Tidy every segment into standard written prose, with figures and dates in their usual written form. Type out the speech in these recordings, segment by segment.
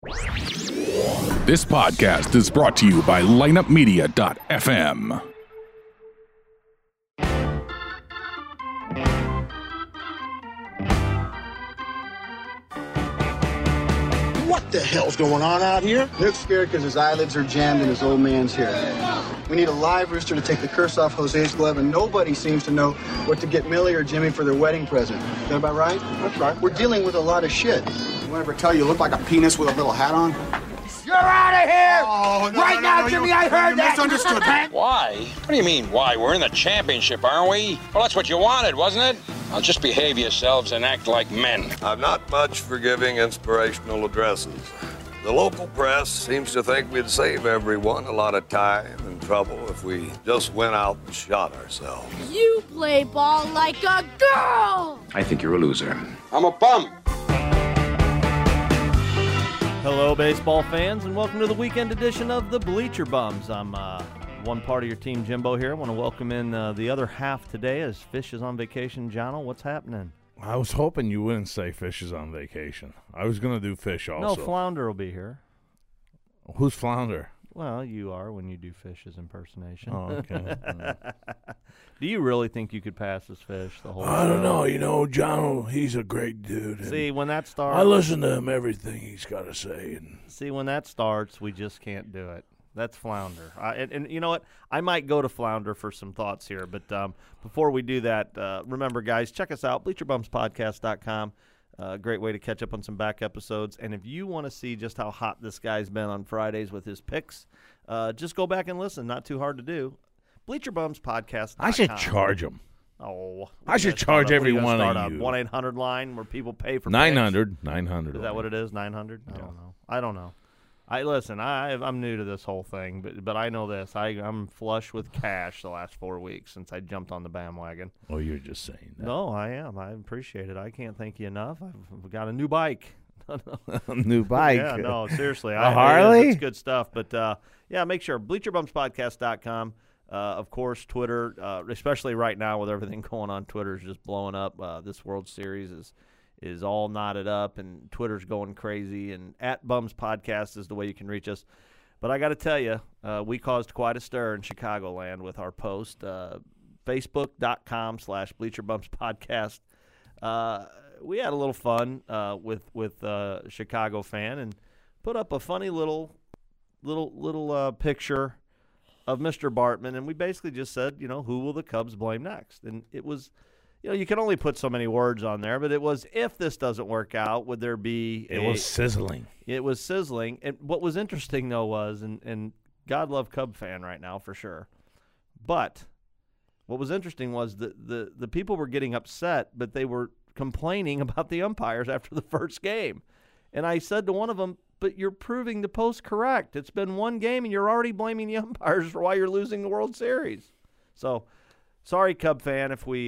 This podcast is brought to you by lineupmedia.fm. What the hell's going on out here? Luke's scared because his eyelids are jammed in his old man's hair. We need a live rooster to take the curse off Jose's glove, and nobody seems to know what to get Millie or Jimmy for their wedding present. Is that about right? That's right. We're dealing with a lot of shit. Anyone ever tell you look like a penis with a little hat on? You're out of here! Oh, no, right no, now, no, Jimmy, you, I heard you that! misunderstood. Why? What do you mean, why? We're in the championship, aren't we? Well, that's what you wanted, wasn't it? Now just behave yourselves and act like men. I'm not much for giving inspirational addresses. The local press seems to think we'd save everyone a lot of time and trouble if we just went out and shot ourselves. You play ball like a girl! I think you're a loser. I'm a bum. Hello, baseball fans, and welcome to the weekend edition of the Bleacher Bums. I'm one part of your team, Jimbo, here. I want to welcome in the other half today as Fish is on vacation. Jono, what's happening? I was hoping you wouldn't say Fish is on vacation. I was going to do Fish also. No, Flounder will be here. Who's Flounder? Well, you are when you do Fish's impersonation. Oh, okay. Do you really think you could pass as Fish the whole I don't show? know. You know, John, he's a great dude. See, when that starts... I listen to him, everything he's got to say. And See, when that starts, we just can't do it. That's Flounder. And you know what? I might go to Flounder for some thoughts here. But before we do that, remember, guys, check us out, BleacherBumsPodcast.com. Great way to catch up on some back episodes. And if you want to see just how hot this guy's been on Fridays with his picks, just go back and listen. Not too hard to do. BleacherBumsPodcast.com. I should charge him. Oh, I should charge every one of you. 1-800 line where people pay for 900. picks. Is that what it is? 900? I don't know. I'm new to this whole thing, but I know this. I'm flush with cash the last 4 weeks since I jumped on the bandwagon. Oh, you're just saying that. No, I am. I appreciate it. I can't thank you enough. I've got a new bike. A new bike? Yeah, no, seriously. A Harley? It's good stuff. But, yeah, make sure. BleacherBumsPodcast.com. Of course, Twitter, especially right now with everything going on, Twitter's just blowing up. This World Series is all knotted up, and Twitter's going crazy. And at Bums Podcast is the way you can reach us. But I got to tell you, we caused quite a stir in Chicagoland with our post. Facebook.com/BleacherBumsPodcast. We had a little fun with Chicago fan and put up a funny little picture of Mr. Bartman, and we basically just said, who will the Cubs blame next? And it was, you can only put so many words on there, but it was, if this doesn't work out, would there be It was sizzling. It was sizzling. And what was interesting, though, was, and God love Cub fan right now for sure, but what was interesting was the people were getting upset, but they were complaining about the umpires after the first game. And I said to one of them, but you're proving the post correct. It's been one game, and you're already blaming the umpires for why you're losing the World Series. So, sorry, Cub fan, if we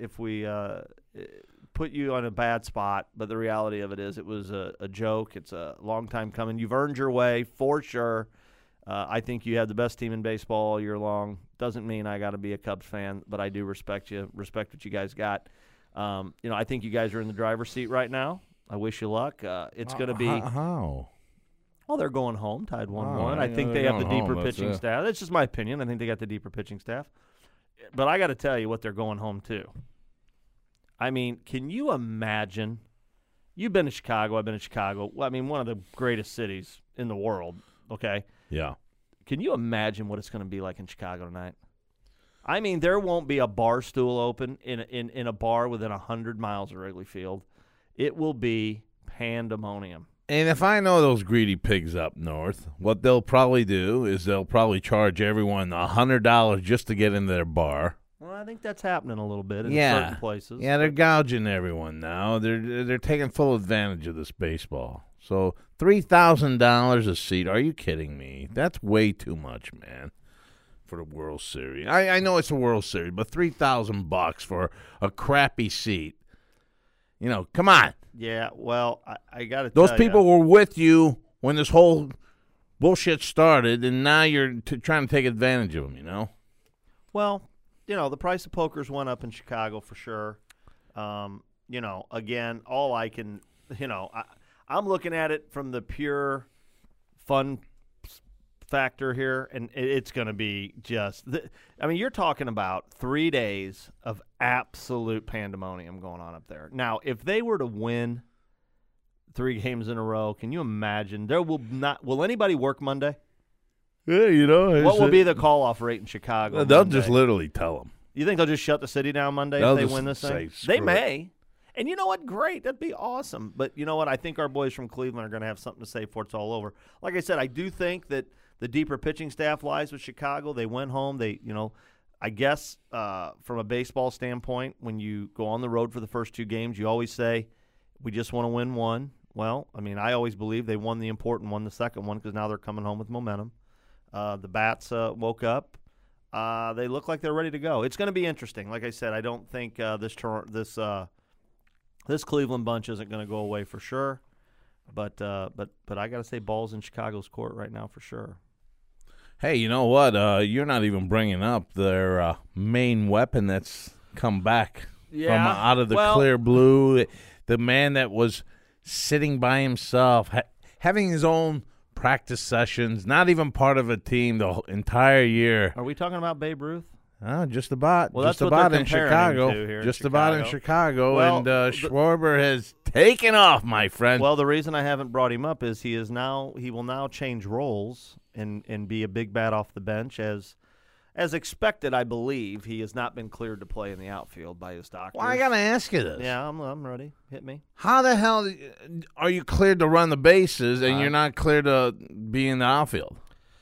put you on a bad spot. But the reality of it is, it was a joke. It's a long time coming. You've earned your way for sure. I think you have the best team in baseball all year long. Doesn't mean I got to be a Cubs fan, but I do respect you. Respect what you guys got. I think you guys are in the driver's seat right now. I wish you luck. It's going to be how. Well, they're going home, tied 1-1. I think they have the deeper pitching staff. That's just my opinion. I think they got the deeper pitching staff. But I got to tell you what they're going home to. I mean, can you imagine? You've been to Chicago. I've been to Chicago. Well, I mean, one of the greatest cities in the world, okay? Yeah. Can you imagine what it's going to be like in Chicago tonight? I mean, there won't be a bar stool open in a bar within 100 miles of Wrigley Field. It will be pandemonium. And if I know those greedy pigs up north, what they'll probably do is they'll probably charge everyone $100 just to get into their bar. Well, I think that's happening a little bit in certain places. Yeah, they're gouging everyone now. They're taking full advantage of this baseball. So $3,000 a seat. Are you kidding me? That's way too much, man, for the World Series. I know it's a World Series, but $3,000 for a crappy seat. Come on. Yeah, well, I got to tell you. Those people were with you when this whole bullshit started, and now you're trying to take advantage of them, Well, the price of pokers went up in Chicago for sure. Again, all I can, I'm looking at it from the pure fun factor here, and it's going to be just you're talking about 3 days of absolute pandemonium going on up there. Now, if they were to win 3 games in a row, can you imagine? Will anybody work Monday? Yeah, what will be the call-off rate in Chicago? They'll Monday? just literally tell them. You think they'll just shut the city down Monday They'll if they just win this thing? say, They "Screw may. And you know what? Great. That'd be awesome. But you know what? I think our boys from Cleveland are going to have something to say before it's all over. Like I said, I do think that the deeper pitching staff lies with Chicago. They went home. I guess from a baseball standpoint, when you go on the road for the first 2 games, you always say, we just want to win one. Well, I always believe they won the important one, the second one, because now they're coming home with momentum. The Bats woke up. They look like they're ready to go. It's going to be interesting. Like I said, I don't think this Cleveland bunch isn't going to go away for sure. But I got to say, ball's in Chicago's court right now for sure. Hey, you know what? You're not even bringing up their main weapon that's come back from out of the clear blue. The man that was sitting by himself, having his own practice sessions, not even part of a team the entire year. Are we talking about Babe Ruth? Just about. Well, just that's about what in Chicago. Just about in Chicago. Well, and Schwarber has taken off, my friend. Well, the reason I haven't brought him up is he will now change roles and be a big bat off the bench as expected. I believe he has not been cleared to play in the outfield by his doctor. Well, I gotta ask you this. Yeah, I'm ready. Hit me. How the hell are you cleared to run the bases and you're not cleared to be in the outfield?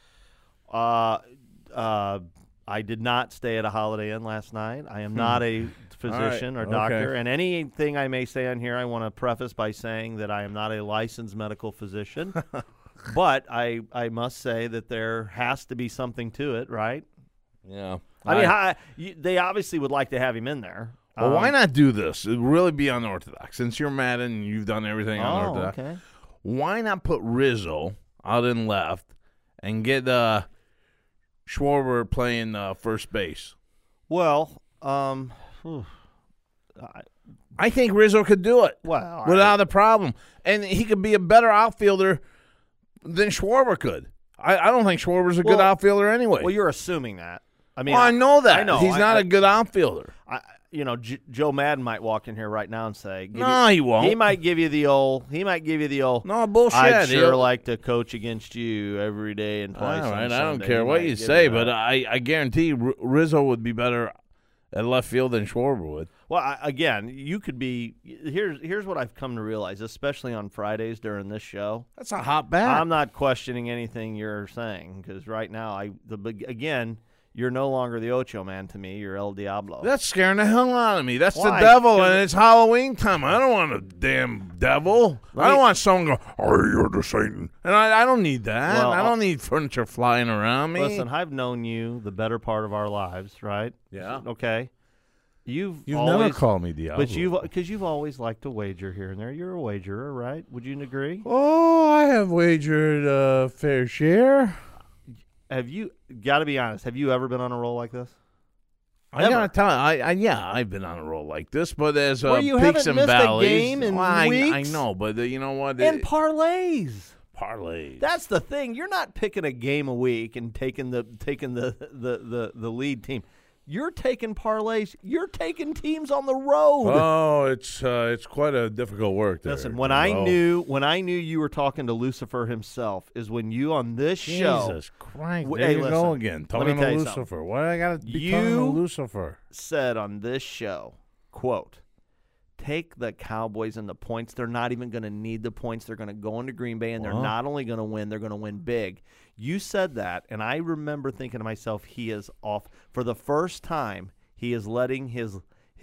I did not stay at a Holiday Inn last night. I am not a physician or doctor. And anything I may say on here, I want to preface by saying that I am not a licensed medical physician. But I must say that there has to be something to it, right? Yeah. They obviously would like to have him in there. Well, why not do this? It'd really be unorthodox. Since you're mad and you've done everything unorthodox, okay. Why not put Rizzo out in left and get Schwarber playing first base? Well, I think Rizzo could do it without a problem. And he could be a better outfielder than Schwarber could. I don't think Schwarber's a good outfielder anyway. Well, you're assuming that. I know that. I know. He's not a good outfielder. Joe Madden might walk in here right now and say, he won't. He might give you the old. No, bullshit. I'd sure like to coach against you every day and twice. All right, on I don't Sunday. care what you say, but I guarantee Rizzo would be better at left field than Schwarber would. Well, you could be. Here's what I've come to realize, especially on Fridays during this show. That's a hot bat. I'm not questioning anything you're saying because right now, you're no longer the Ocho Man to me. You're El Diablo. That's scaring the hell out of me. That's Why? the devil, and it's Halloween time. I don't want a damn devil. I don't want someone going, you're the Satan. And I don't need that. Well, I don't need furniture flying around me. Listen, I've known you the better part of our lives, right? Yeah. Okay. You've never called me Diablo. But because you've always liked to wager here and there. You're a wagerer, right? Would you agree? Oh, I have wagered a fair share. Have you got to be honest? Have you ever been on a roll like this? I gotta tell you, I've been on a roll like this, but there's you peaks haven't and missed valleys. a game in weeks. I know, but you know what? And parlays. That's the thing. You're not picking a game a week and taking the lead team. You're taking parlays. You're taking teams on the road. Oh, it's quite a difficult work there. Listen, when I knew you were talking to Lucifer himself is when you on this show. Jesus Christ! There you go again. Talking to Lucifer. Why do I got to be talking to Lucifer? Said on this show, quote, take the Cowboys and the points. They're not even going to need the points. They're going to go into Green Bay, and they're not only going to win, they're going to win big. You said that, and I remember thinking to myself, he is off. For the first time, he is letting his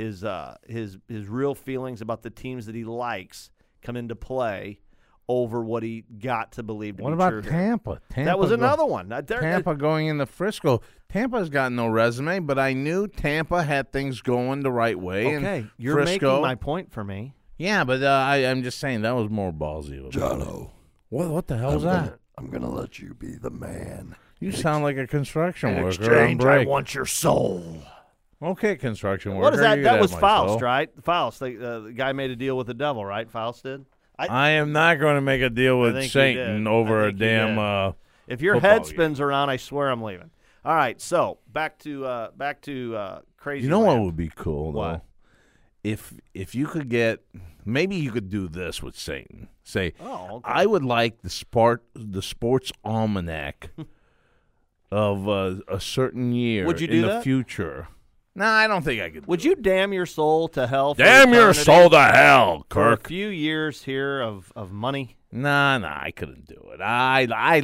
real feelings about the teams that he likes come into play over what he got to believe to what be about true. Tampa? That was another one. Tampa going into Frisco. Tampa's got no resume, but I knew Tampa had things going the right way. Okay, and you're Frisco, making my point for me. Yeah, but I'm just saying that was more ballsy. Jono. What the hell is that? I'm going to let you be the man. You sound like a construction worker. Exchange, I want your soul. Okay, construction worker. What is that? That was Faust, soul. right? Faust. The guy made a deal with the devil, right? Faust did? I am not going to make a deal with Satan over a damn. If your head spins around, I swear I'm leaving. All right, so back to crazy. You know land. what would be cool though? What? If you could get, maybe you could do this with Satan. Say, okay. I would like the sports almanac of a certain year. Would you do in the that? future? No, I don't think I could. Would you damn your soul to hell? For damn your eternity soul to hell, for a Kirk? few years here of money. Nah, I couldn't do it. I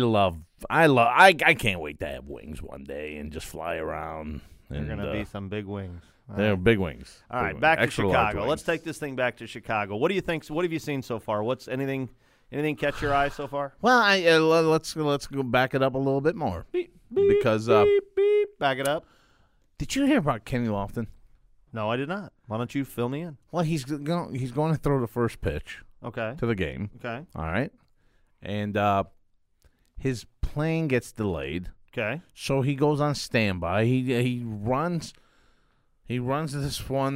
can't wait to have wings one day and just fly around. They're going to be some big wings. They're big wings. All right, wings. back to Extra large Chicago. wings. Let's take this thing back to Chicago. What do you think? What have you seen so far? What's anything catch your eye so far? Well, let's go back it up a little bit more because beep, back it up. Did you hear about Kenny Lofton? No, I did not. Why don't you fill me in? Well, he's going to throw the first pitch. Okay. To the game. Okay. All right. And his plane gets delayed. Okay. So he goes on standby. He runs. He runs this one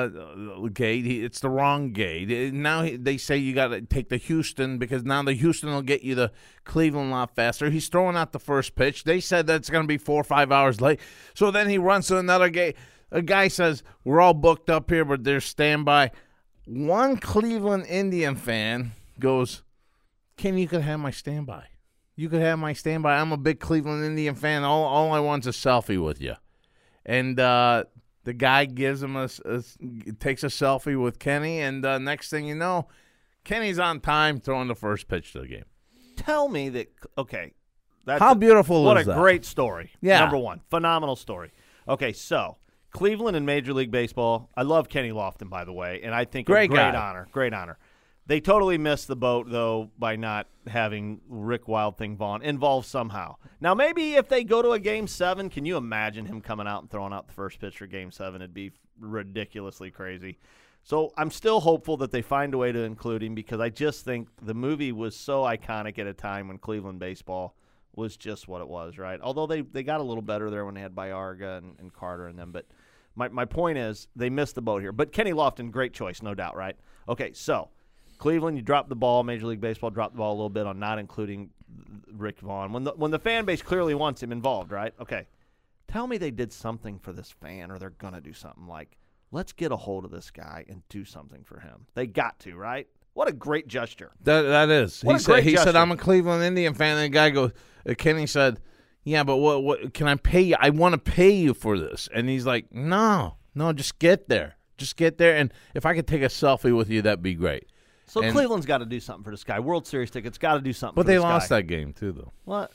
gate. It's the wrong gate. Now they say you got to take the Houston because now the Houston will get you the Cleveland a lot faster. He's throwing out the first pitch. They said that's going to be 4 or 5 hours late. So then he runs to another gate. A guy says, we're all booked up here, but there's standby. One Cleveland Indian fan goes, Kenny, you could have my standby. You could have my standby. I'm a big Cleveland Indian fan. All I want's a selfie with you. And the guy gives him takes a selfie with Kenny, and next thing you know, Kenny's on time throwing the first pitch to the game. Tell me that, okay. How beautiful is that? What a great story. Yeah. Number one, phenomenal story. Okay, so Cleveland and Major League Baseball. I love Kenny Lofton, by the way, and I think great honor. Great honor. They totally missed the boat, though, by not having Rick Wild Thing Vaughn involved somehow. Now, maybe if they go to a Game 7, can you imagine him coming out and throwing out the first pitch for Game 7? It'd be ridiculously crazy. So I'm still hopeful that they find a way to include him because I just think the movie was so iconic at a time when Cleveland baseball was just what it was, right? Although they got a little better there when they had Baerga and Carter and them. But my point is they missed the boat here. But Kenny Lofton, great choice, no doubt, right? Okay, so Cleveland, you dropped the ball. Major League Baseball dropped the ball a little bit on not including Rick Vaughn. When the fan base clearly wants him involved, right? Okay. Tell me they did something for this fan or they're going to do something like, let's get a hold of this guy and do something for him. They got to, right? What a great gesture. That is. What He gesture. said, I'm a Cleveland Indian fan. And the guy goes, Kenny said, yeah, but what can I pay you? I want to pay you for this. And he's like, no, just get there. Just get there. And if I could take a selfie with you, that'd be great. So Cleveland's got to do something for this guy. World Series tickets got to do something but for this guy. But they lost that game, too, though. What?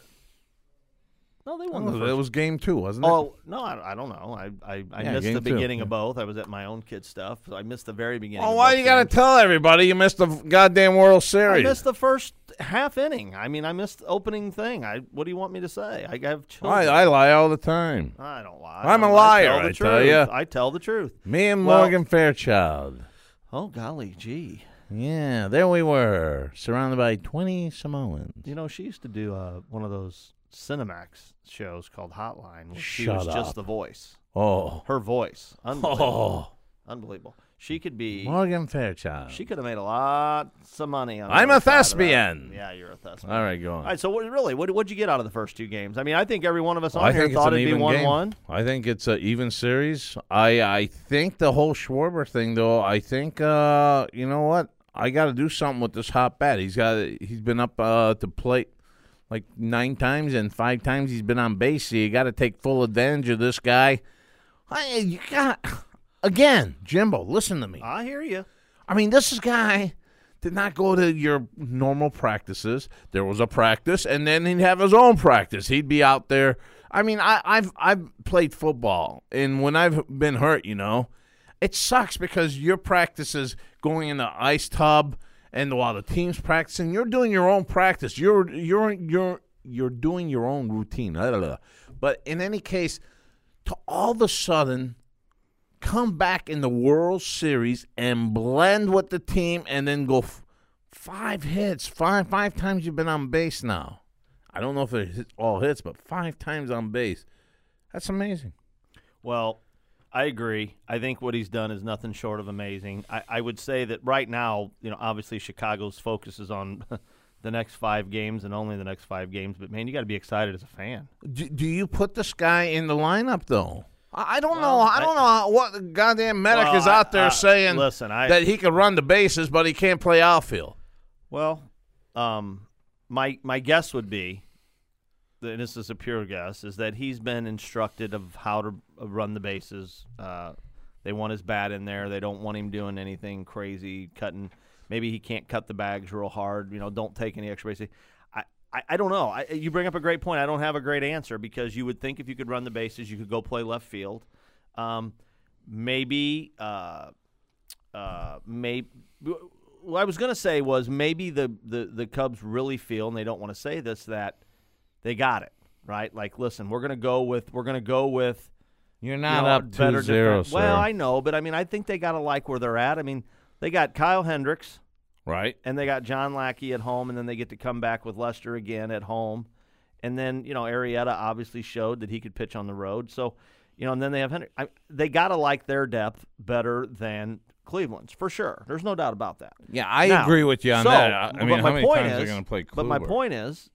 No, they won. It was game 2, wasn't it? Oh, no, I don't know. I missed the beginning of both. I was at my own kid's stuff. So I missed the very beginning. Oh, why you got to tell everybody you missed the goddamn World Series? I missed the first half inning. I mean, I missed the opening thing. What do you want me to say? I have children. I lie all the time. I don't lie. I'm a liar, I tell you. I tell the truth. Me and Morgan Fairchild. Oh, golly gee. Yeah, there we were, surrounded by 20 Samoans. You know, she used to do one of those Cinemax shows called Hotline. Where she Shut was up. just the voice. Oh. Her voice. Unbelievable. Unbelievable. She could be Morgan Fairchild. She could have made lots of money on I'm the a other side of thespian. that. Yeah, you're a thespian. All right, go on. All right, so what'd you get out of the first two games? I mean, I think every one of us on I here think thought it's an it'd be even game. 1-1. I think it's an even series. I think the whole Schwarber thing, though, I think, you know what? I got to do something with this hot bat. He's been up to plate like 9 times, and 5 times he's been on base. So you got to take full advantage of this guy. You got again, Jimbo. Listen to me. I hear you. I mean, this guy did not go to your normal practices. There was a practice, and then he'd have his own practice. He'd be out there. I mean, I've played football, and when I've been hurt, you know, it sucks because your practice is going in the ice tub, and while the team's practicing, you're doing your own practice. You're doing your own routine. But in any case, to all of a sudden come back in the World Series and blend with the team and then go 5 hits. Five times you've been on base now. I don't know if they're all hits, but 5 times on base. That's amazing. Well, I agree. I think what he's done is nothing short of amazing. I would say that right now, obviously Chicago's focus is on the next 5 games and only the next 5 games. But, man, you got to be excited as a fan. Do you put this guy in the lineup, though? I don't know. I don't know what the goddamn medic is out there saying that he can run the bases, but he can't play outfield. Well, my guess would be, and this is a pure guess, is that he's been instructed of how to run the bases. They want his bat in there. They don't want him doing anything crazy, cutting. Maybe he can't cut the bags real hard. Don't take any extra bases. I don't know. You bring up a great point. I don't have a great answer because you would think if you could run the bases, you could go play left field. Maybe what I was going to say was maybe the Cubs really feel, and they don't want to say this, that they got it, right? Like, listen, we're going to go with You're not up 2-0, sir. Well, I know, but I think they got to like where they're at. They got Kyle Hendricks. Right. And they got John Lackey at home, and then they get to come back with Lester again at home. And then, Arrieta obviously showed that he could pitch on the road. So, and then they have Hendricks. They got to like their depth better than Cleveland's, for sure. There's no doubt about that. Yeah, I agree with you on that. How many times are they going to play Kluber? But my point is,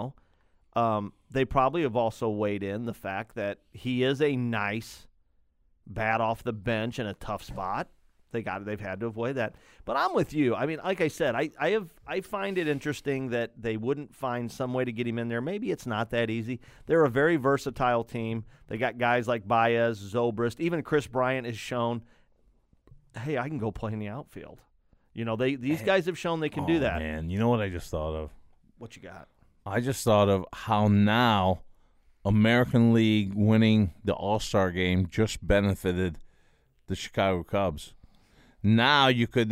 they probably have also weighed in the fact that he is a nice bat off the bench in a tough spot. They've had to avoid that. But I'm with you. Like I said, I find it interesting that they wouldn't find some way to get him in there. Maybe it's not that easy. They're a very versatile team. They got guys like Baez, Zobrist, even Chris Bryant has shown, hey, I can go play in the outfield. These guys have shown they can do that. Man, you know what I just thought of? What you got? I just thought of how now American League winning the All-Star game just benefited the Chicago Cubs. Now you could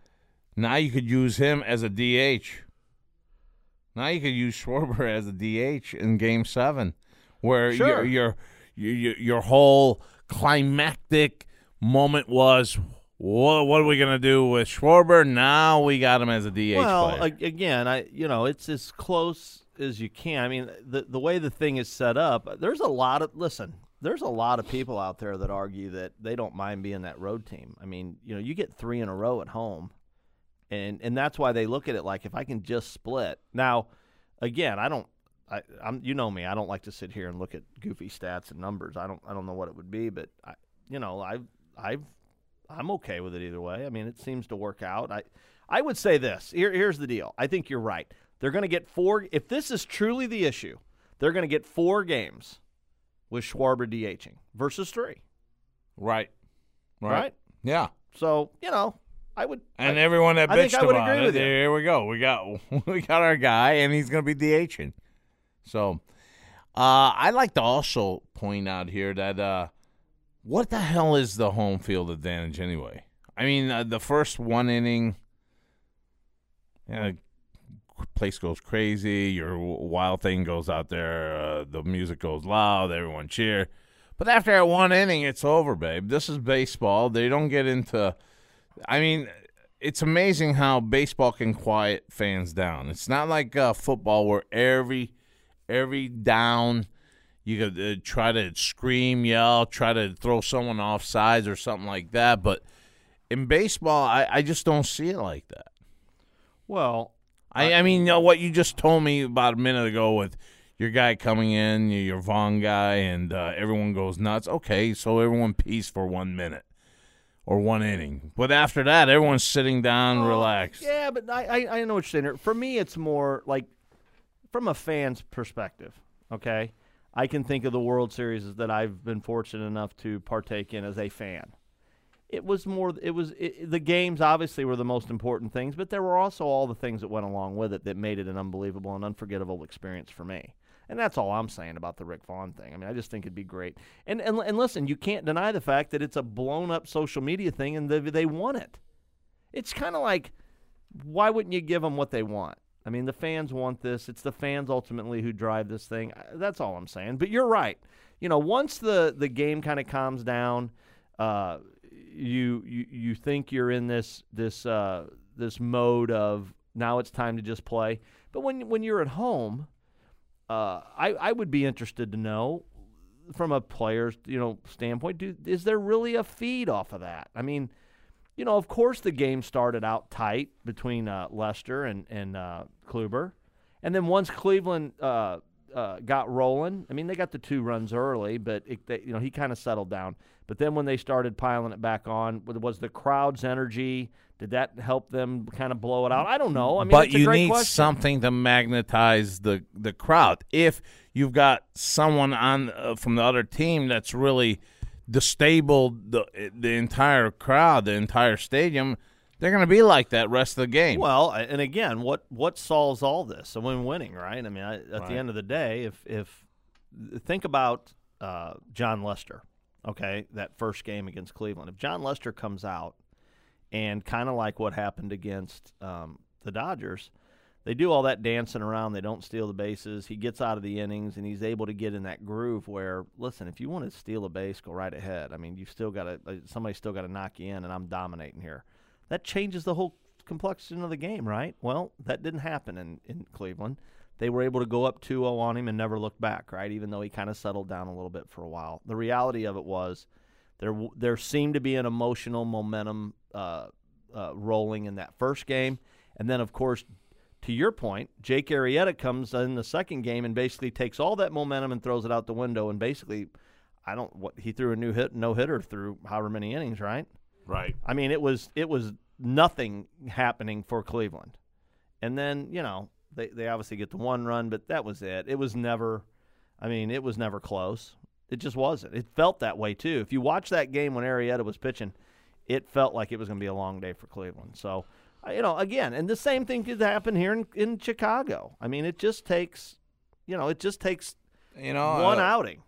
use him as a DH. Now you could use Schwarber as a DH in Game 7, where sure. your whole climactic moment was, what are we gonna do with Schwarber? Now we got him as a DH player. Well, again, it's as close as you can. The way the thing is set up, there's a lot of people out there that argue that they don't mind being that road team. You get 3 in a row at home, and that's why they look at it like, if I can just split. Now, again, I'm you know me, I don't like to sit here and look at goofy stats and numbers. I don't know what it would be, but I'm okay with it either way. It seems to work out. I would say this. Here's the deal. I think you're right. They're going to get 4. If this is truly the issue, they're going to get 4 games with Schwarber DHing versus 3. Right. Yeah. So, I would. And everyone that bitched about it, with you. Here we go. We got our guy, and he's going to be DHing. So, I'd like to also point out here that what the hell is the home field advantage anyway? The first 1 inning, place goes crazy. Your Wild Thing goes out there. The music goes loud. Everyone cheer. But after that 1 inning, it's over, babe. This is baseball. They don't get into it's amazing how baseball can quiet fans down. It's not like football where every down you could try to scream, yell, try to throw someone off sides or something like that. But in baseball, I just don't see it like that. Well, what you just told me about a minute ago with your guy coming in, your Vaughn guy, and everyone goes nuts. Okay, so everyone peace for 1 minute or 1 inning. But after that, everyone's sitting down, relaxed. Yeah, but I know what you're saying here. For me, it's more like from a fan's perspective, okay? I can think of the World Series that I've been fortunate enough to partake in as a fan. The games obviously were the most important things, but there were also all the things that went along with it that made it an unbelievable and unforgettable experience for me. And that's all I'm saying about the Rick Vaughn thing. I just think it'd be great. And listen, you can't deny the fact that it's a blown-up social media thing and they want it. It's kind of like, why wouldn't you give them what they want? The fans want this. It's the fans ultimately who drive this thing. That's all I'm saying. But you're right. Once the game kind of calms down, you think you're in this mode of now it's time to just play. But when you're at home, I would be interested to know from a player's standpoint, is there really a feed off of that? I mean, of course the game started out tight between Lester and Kluber, and then once Cleveland got rolling, I mean they got the 2 runs early, but he kind of settled down. But then when they started piling it back on, was the crowd's energy? Did that help them kind of blow it out? I don't know. I mean, but it's a you great need question. something to magnetize the crowd. If you've got someone on from the other team that's really disabled the entire crowd, the entire stadium, they're going to be like that rest of the game. Well, and again, what solves all this? Winning, right? I mean, at the end of the day, if think about John Lester, okay, that first game against Cleveland. If John Lester comes out and kind of like what happened against the Dodgers, they do all that dancing around. They don't steal the bases. He gets out of the innings, and he's able to get in that groove where, listen, if you want to steal a base, go right ahead. I mean, you've still got to somebody's still got to knock you in, and I'm dominating here. That changes the whole complexion of the game, right? Well, that didn't happen in Cleveland. They were able to go up 2-0 on him and never look back, right, even though he kind of settled down a little bit for a while. The reality of it was there seemed to be an emotional momentum rolling in that first game. And then, of course, to your point, Jake Arrieta comes in the second game and basically takes all that momentum and throws it out the window. And basically, he threw a no-hitter through however many innings, right? Right. I mean, it was nothing happening for Cleveland. And then, they obviously get the 1 run, but that was it. It was never close. It just wasn't. It felt that way, too. If you watch that game when Arrieta was pitching, it felt like it was going to be a long day for Cleveland. So, again, and the same thing could happen here in Chicago. I mean, it just takes, one outing.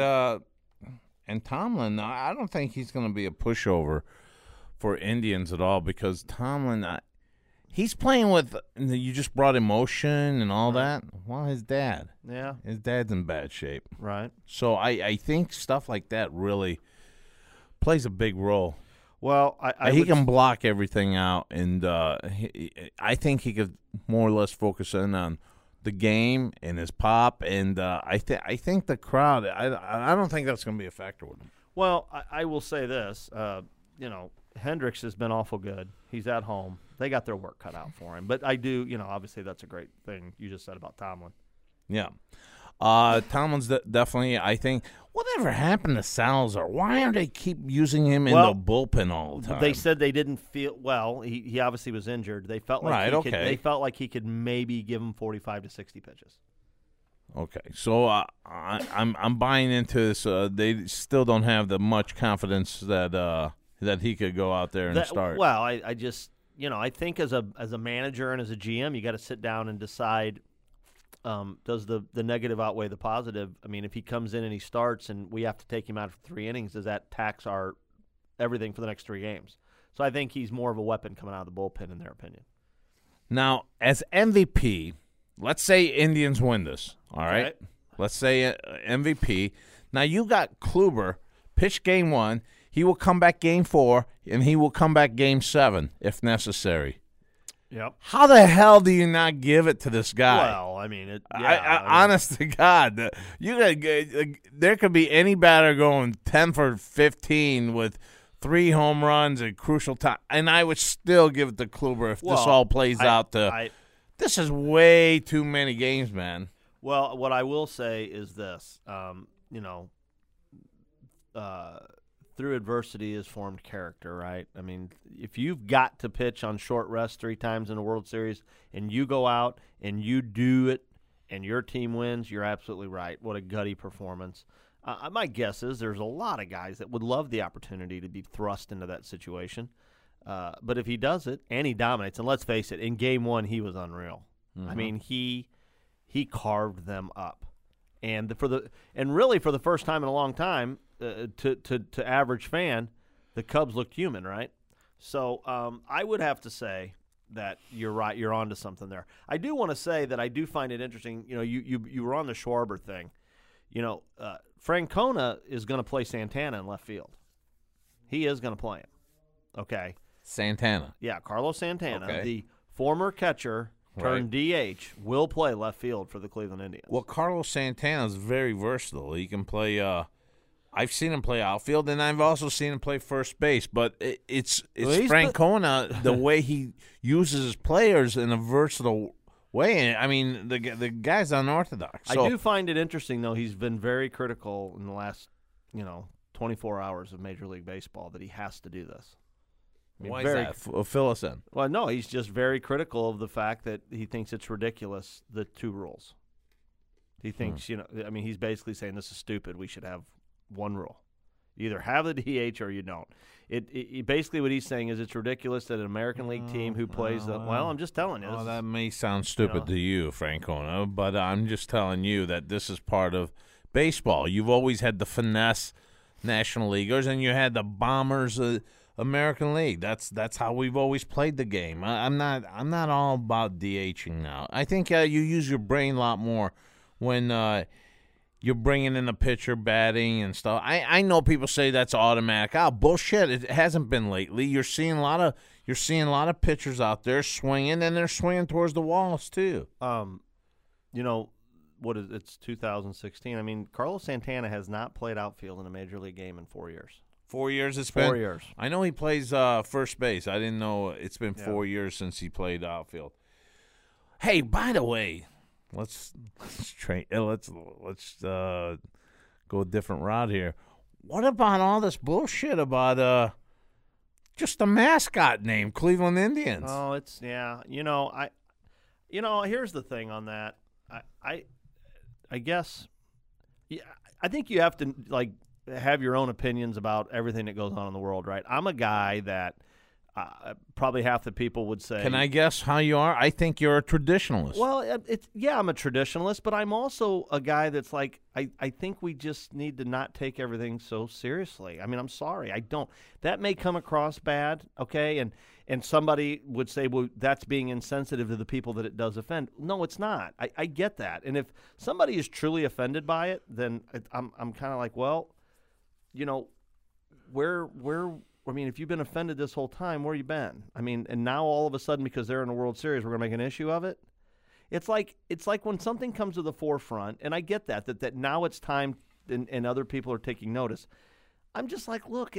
And Tomlin, I don't think he's going to be a pushover for Indians at all because Tomlin, he's playing with, you just brought emotion and all that. Well, his dad's in bad shape. Right. So I think stuff like that really plays a big role. Well, he can block everything out, and I think he could more or less focus in on the game and his pop, and I think the crowd, I don't think that's going to be a factor with him. Well, I will say this, Hendricks has been awful good. He's at home. They got their work cut out for him. But I do, obviously that's a great thing you just said about Tomlin. Yeah. Tomlin's definitely, I think, whatever happened to Salazar? Why don't they keep using him in the bullpen all the time? They said they didn't feel, he obviously was injured. They felt like they felt like he could maybe give him 45 to 60 pitches. Okay, so I'm buying into this. They still don't have the much confidence that he could go out there and start. Well, I just I think as a manager and as a GM, you got to sit down and decide. Does the negative outweigh the positive? I mean, if he comes in and he starts and we have to take him out for 3 innings, does that tax our everything for the next 3 games? So I think he's more of a weapon coming out of the bullpen, in their opinion. Now, as MVP, let's say Indians win this, all right? Okay. Let's say MVP. Now, you got Kluber, pitch game 1. He will come back game 4, and he will come back game 7 if necessary. Yep. How the hell do you not give it to this guy? Well, I mean, honest to God, there could be any batter going 10 for 15 with 3 home runs at crucial time, and I would still give it to Kluber if this all plays out. This is way too many games, man. Well, what I will say is this: through adversity is formed character, right? I mean, if you've got to pitch on short rest 3 times in the World Series and you go out and you do it and your team wins, you're absolutely right. What a gutty performance. My guess is there's a lot of guys that would love the opportunity to be thrust into that situation. But if he does it and he dominates, and let's face it, in Game 1 he was unreal. Mm-hmm. I mean, he carved them up. And really for the first time in a long time, to average fan, the Cubs looked human, right? So I would have to say that you're right. You're onto something there. I do want to say that I do find it interesting. You were on the Schwarber thing. Francona is going to play Santana in left field. He is going to play him. Okay. Santana. Yeah, Carlos Santana, okay. The former catcher turned DH, will play left field for the Cleveland Indians. Well, Carlos Santana is very versatile. He can play I've seen him play outfield, and I've also seen him play first base. But it's Well, Francona, the way he uses his players in a versatile way. I mean, the guy's unorthodox. So, I do find it interesting, though. He's been very critical in the last, 24 hours of Major League Baseball that he has to do this. I mean, why is that? Fill us in. Well, no, he's just very critical of the fact that he thinks it's ridiculous, the 2 rules. He thinks, he's basically saying this is stupid. We should have 1 rule. You either have the DH or you don't. It basically what he's saying is it's ridiculous that an American League team who plays well, I'm just telling you. Well, that may sound stupid to you, Francona, but I'm just telling you that this is part of baseball. You've always had the finesse National Leaguers, and you had the bombers American League. That's how we've always played the game. I'm not all about DHing now. I think you use your brain a lot more when you're bringing in the pitcher batting and stuff. I know people say that's automatic. Oh, bullshit! It hasn't been lately. You're seeing a lot of pitchers out there swinging, and they're swinging towards the walls too. It's 2016. I mean, Carlos Santana has not played outfield in a Major League game in 4 years. 4 years it's been? 4 years. I know he plays first base. I didn't know it's been 4 years since he played outfield. Hey, by the way, let's go a different route here. What about all this bullshit about just a mascot name, Cleveland Indians? Oh, here's the thing on that. I guess, I think you have to have your own opinions about everything that goes on in the world, right? I'm a guy that probably half the people would say. Can I guess how you are? I think you're a traditionalist. Well, I'm a traditionalist, but I'm also a guy that's like, I think we just need to not take everything so seriously. I mean, I'm sorry, I don't. That may come across bad, okay, and somebody would say, well, that's being insensitive to the people that it does offend. No, it's not. I get that. And if somebody is truly offended by it, then I'm kind of like, well, if you've been offended this whole time, where you been? I mean, and now all of a sudden, because they're in a World Series, we're going to make an issue of it? It's like when something comes to the forefront, and I get that now it's time and other people are taking notice. I'm just like, look,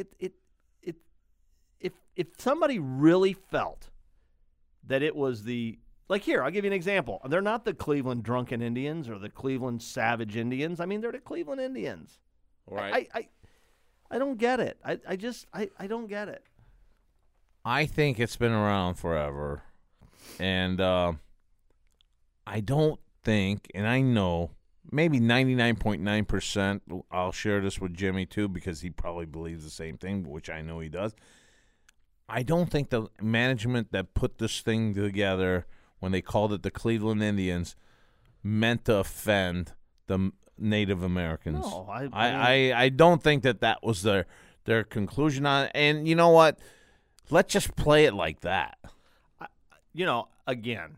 if somebody really felt that it was here, I'll give you an example. They're not the Cleveland Drunken Indians or the Cleveland Savage Indians. I mean, they're the Cleveland Indians. Right. I don't get it. I don't get it. I think it's been around forever. And I don't think, and I know, maybe 99.9%, I'll share this with Jimmy too because he probably believes the same thing, which I know he does. I don't think the management that put this thing together when they called it the Cleveland Indians meant to offend the Native Americans. No, I don't think that was their conclusion on it. And you know what? Let's just play it like that. Again,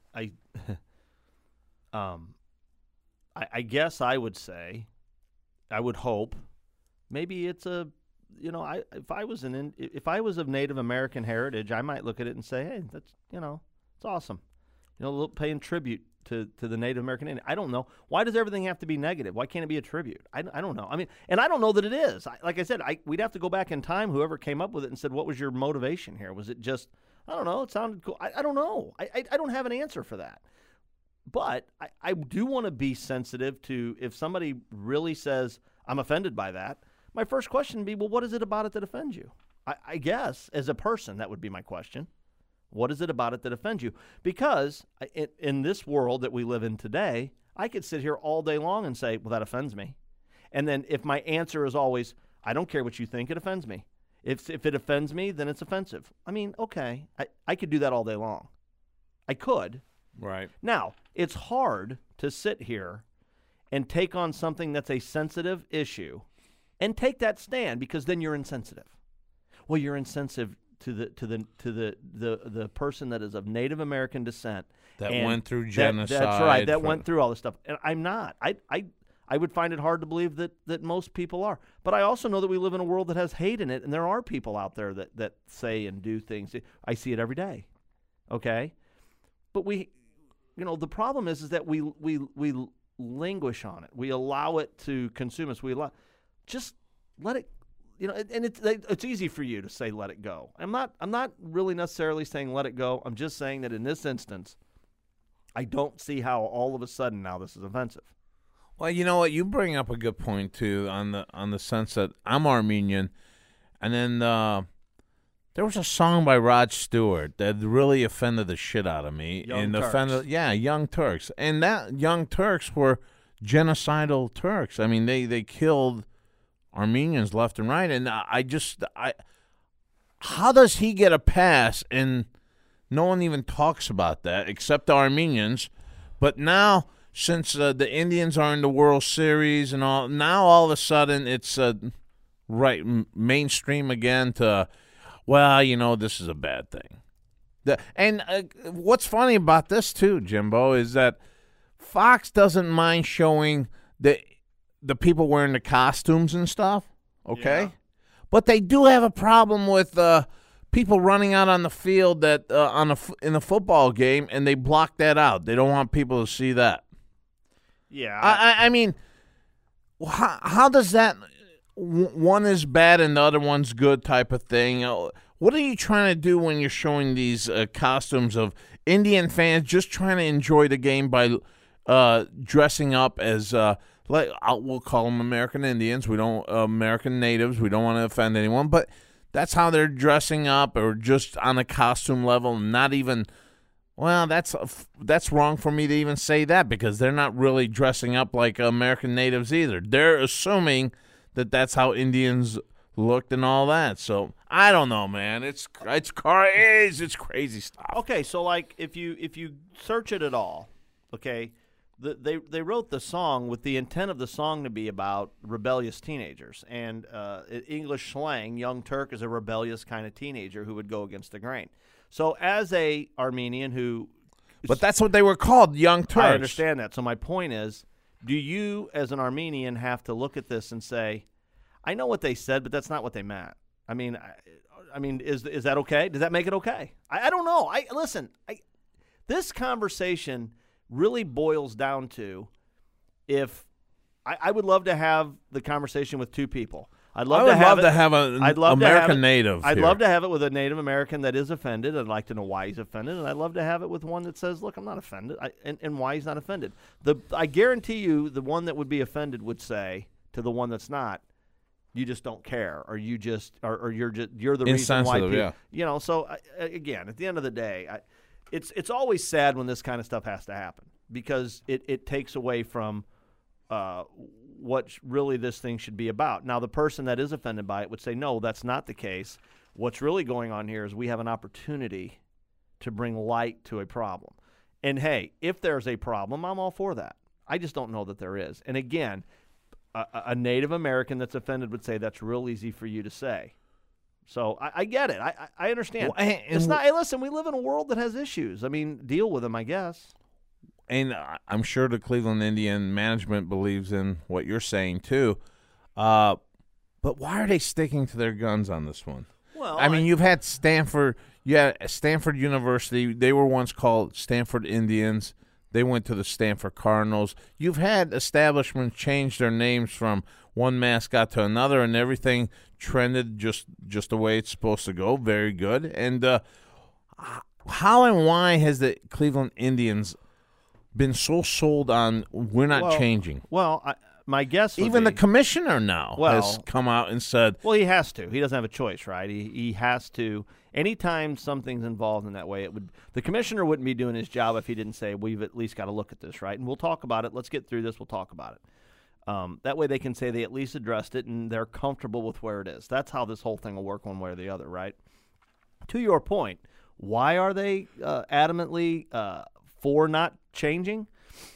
I guess I would say, I would hope, maybe it's if I was of Native American heritage, I might look at it and say, hey, that's it's awesome. Paying tribute to the Native American Indian. I don't know. Why does everything have to be negative? Why can't it be a tribute? I don't know. I mean, and I don't know that it is. Like I said, we'd have to go back in time, whoever came up with it, and said, what was your motivation here? Was it just, I don't know, it sounded cool. I don't know. I don't have an answer for that. But I do want to be sensitive to if somebody really says, I'm offended by that, my first question would be, well, what is it about it that offends you? I guess, as a person, that would be my question. What is it about it that offends you? Because in this world that we live in today, I could sit here all day long and say, well, that offends me. And then if my answer is always, I don't care what you think, it offends me. If it offends me, then it's offensive. I mean, okay, I could do that all day long. I could. Right. Now, it's hard to sit here and take on something that's a sensitive issue and take that stand because then you're insensitive. Well, you're insensitive to the person that is of Native American descent that went through genocide. That's right. That went through all this stuff, and I'm not. I would find it hard to believe that most people are. But I also know that we live in a world that has hate in it, and there are people out there that say and do things. I see it every day. Okay, but the problem is that we languish on it. We allow it to consume us. Just let it. And it's easy for you to say let it go. I'm not really necessarily saying let it go. I'm just saying that in this instance, I don't see how all of a sudden now this is offensive. Well, you know what? You bring up a good point too on the sense that I'm Armenian, and then there was a song by Rod Stewart that really offended the shit out of me. Young Turks. Young Turks, and that Young Turks were genocidal Turks. I mean, they killed Armenians left and right, and how does he get a pass? And no one even talks about that except the Armenians. But now, since the Indians are in the World Series and all of a sudden it's mainstream again to, well, this is a bad thing. And what's funny about this too, Jimbo, is that Fox doesn't mind showing the people wearing the costumes and stuff, okay? Yeah. But they do have a problem with people running out on the field that in the football game, and they block that out. They don't want people to see that. Yeah. I mean, how does that one is bad and the other one's good type of thing? What are you trying to do when you're showing these costumes of Indian fans just trying to enjoy the game by dressing up as we'll call them American Indians. We don't American natives. We don't want to offend anyone, but that's how they're dressing up, or just on a costume level. Not even. Well, that's wrong for me to even say that, because they're not really dressing up like American natives either. They're assuming that that's how Indians looked and all that. So I don't know, man. It's crazy stuff. Okay, so like if you search it at all, okay. They wrote the song with the intent of the song to be about rebellious teenagers. And English slang, Young Turk is a rebellious kind of teenager who would go against the grain. So as a Armenian who... But that's what they were called, Young Turks. I understand that. So my point is, do you as an Armenian have to look at this and say, I know what they said, but that's not what they meant? I mean, is that okay? Does that make it okay? I don't know. This conversation really boils down to if I would love to have the conversation with two people. I'd love to have an American native. I'd love to have it with a Native American that is offended. I'd like to know why he's offended, and I'd love to have it with one that says, "Look, I'm not offended," and why he's not offended. I guarantee you, the one that would be offended would say to the one that's not, "You just don't care," or "You just," or you're the reason why people, yeah. So again, at the end of the day, it's always sad when this kind of stuff has to happen, because it takes away from what really this thing should be about. Now, the person that is offended by it would say, no, that's not the case. What's really going on here is we have an opportunity to bring light to a problem. And, hey, if there's a problem, I'm all for that. I just don't know that there is. And, again, a Native American that's offended would say that's real easy for you to say. So I get it. I understand. Well, it's not. Hey, listen, we live in a world that has issues. I mean, deal with them, I guess. And I'm sure the Cleveland Indian management believes in what you're saying too. But why are they sticking to their guns on this one? Well, I mean, you've had Stanford. Stanford University. They were once called Stanford Indians. They went to the Stanford Cardinals. You've had establishments change their names from one mascot to another, and everything trended just the way it's supposed to go. Very good. And how and why has the Cleveland Indians been so sold on we're not changing? Well, my guess would even be, the commissioner now has come out and said, well, he has to. He doesn't have a choice, right? He has to. Anytime something's involved in that way, the commissioner wouldn't be doing his job if he didn't say, we've at least got to look at this, right? And we'll talk about it. Let's get through this. We'll talk about it. That way they can say they at least addressed it and they're comfortable with where it is. That's how this whole thing will work one way or the other, right? To your point, why are they adamantly for not changing?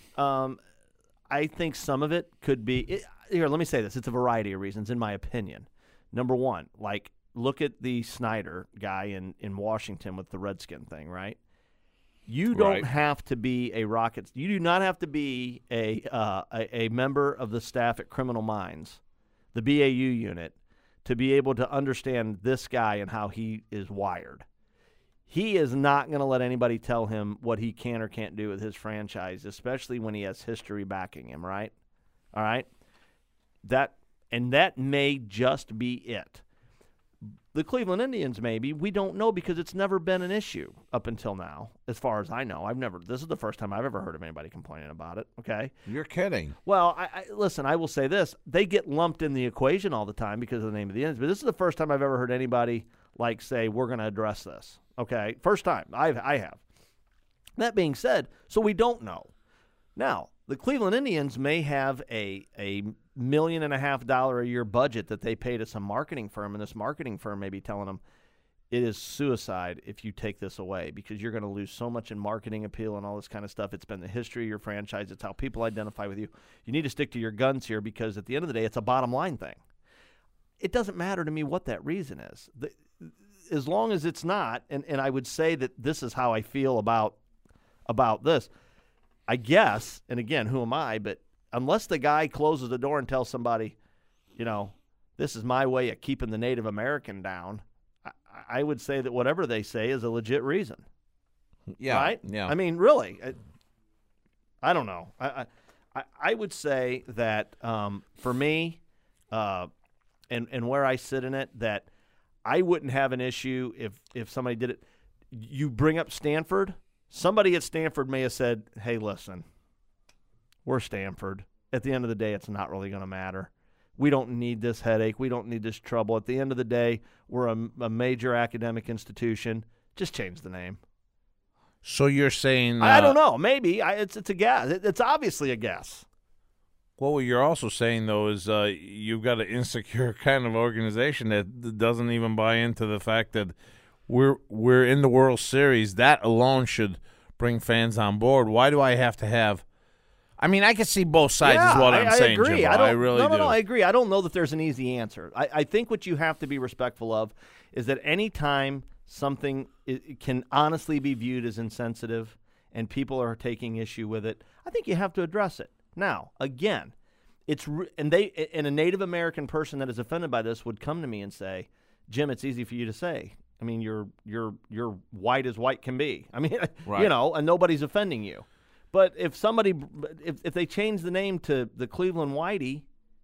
I think some of it could be here. Let me say this: it's a variety of reasons, in my opinion. Number one, like look at the Snyder guy in Washington with the Redskin thing, right? You don't have to be a Rockets. You do not have to be a member of the staff at Criminal Minds, the BAU unit, to be able to understand this guy and how he is wired. He is not going to let anybody tell him what he can or can't do with his franchise, especially when he has history backing him, right? All right? That And that may just be it. The Cleveland Indians, maybe. We don't know because it's never been an issue up until now, as far as I know. This is the first time I've ever heard of anybody complaining about it, okay? You're kidding. Well, listen, I will say this. They get lumped in the equation all the time because of the name of the Indians, but this is the first time I've ever heard anybody, say, we're going to address this, okay? First time. I have. That being said, so we don't know. Now, the Cleveland Indians may have a $1.5 million a year budget that they pay to some marketing firm, and this marketing firm may be telling them it is suicide if you take this away because you're going to lose so much in marketing appeal and all this kind of stuff. It's been the history of your franchise. It's how people identify with you. You need to stick to your guns here because at the end of the day, it's a bottom line thing. It doesn't matter to me what that reason is. As long as it's not, and I would say that this is how I feel about this, I guess, and again, who am I, but unless the guy closes the door and tells somebody, this is my way of keeping the Native American down, I would say that whatever they say is a legit reason. Yeah. Right? Yeah. I mean, really, I don't know. I would say that for me, and where I sit in it, that I wouldn't have an issue if somebody did it. You bring up Stanford. Somebody at Stanford may have said, hey, listen, we're Stanford. At the end of the day, it's not really going to matter. We don't need this headache. We don't need this trouble. At the end of the day, we're a major academic institution. Just change the name. So you're saying... I don't know. Maybe. It's a guess. It's obviously a guess. Well, what you're also saying, though, is you've got an insecure kind of organization that doesn't even buy into the fact that we're in the World Series. That alone should bring fans on board. Why do I have to have? I mean, I can see both sides. Is what I'm saying, agree. Jimbo. I really do. No, I agree. I don't know that there's an easy answer. I think what you have to be respectful of is that any time something can honestly be viewed as insensitive and people are taking issue with it, I think you have to address it. Now, again, and a Native American person that is offended by this would come to me and say, Jim, it's easy for you to say. I mean, you're white as white can be. I mean, right. And nobody's offending you. But if if they change the name to the Cleveland Whitey,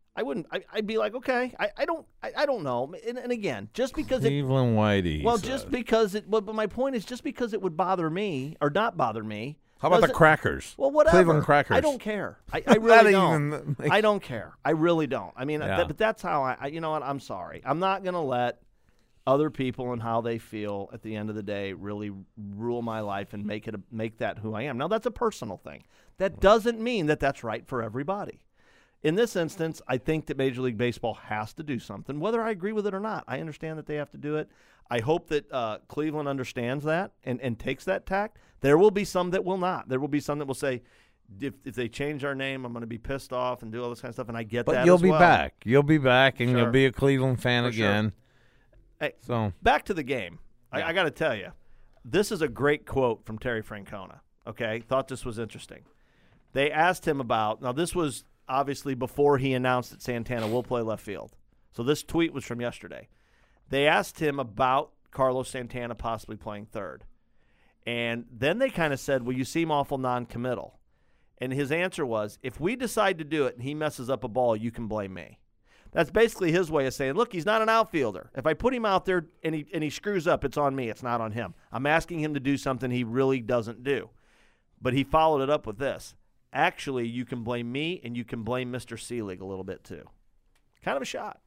I'd be like, okay, I don't know. And again, just because Cleveland Whitey. Well, just because but my point is just because it would bother me or not bother me. How about the Crackers? Well, whatever. Cleveland Crackers. I don't care. I really don't. I don't care. I really don't. I mean, but that's how you know what? I'm sorry. I'm not going to let other people and how they feel at the end of the day really rule my life and make that who I am. Now, that's a personal thing. That doesn't mean that that's right for everybody. In this instance, I think that Major League Baseball has to do something, whether I agree with it or not. I understand that they have to do it. I hope that Cleveland understands that and takes that tact. There will be some that will not. There will be some that will say, if they change our name, I'm going to be pissed off and do all this kind of stuff, and I get that as well. But you'll be back. You'll be back, and Sure. you'll be a Cleveland fan For again. Sure. Hey, so back to the game. I got to tell you, this is a great quote from Terry Francona, okay? Thought this was interesting. They asked him about – now, this was obviously before he announced that Santana will play left field. So this tweet was from yesterday. They asked him about Carlos Santana possibly playing third. And then they kind of said, well, you seem awful non-committal. And his answer was, if we decide to do it and he messes up a ball, you can blame me. That's basically his way of saying, look, he's not an outfielder. If I put him out there and he screws up, it's on me. It's not on him. I'm asking him to do something he really doesn't do. But he followed it up with this. Actually, you can blame me and you can blame Mr. Selig a little bit too. Kind of a shot.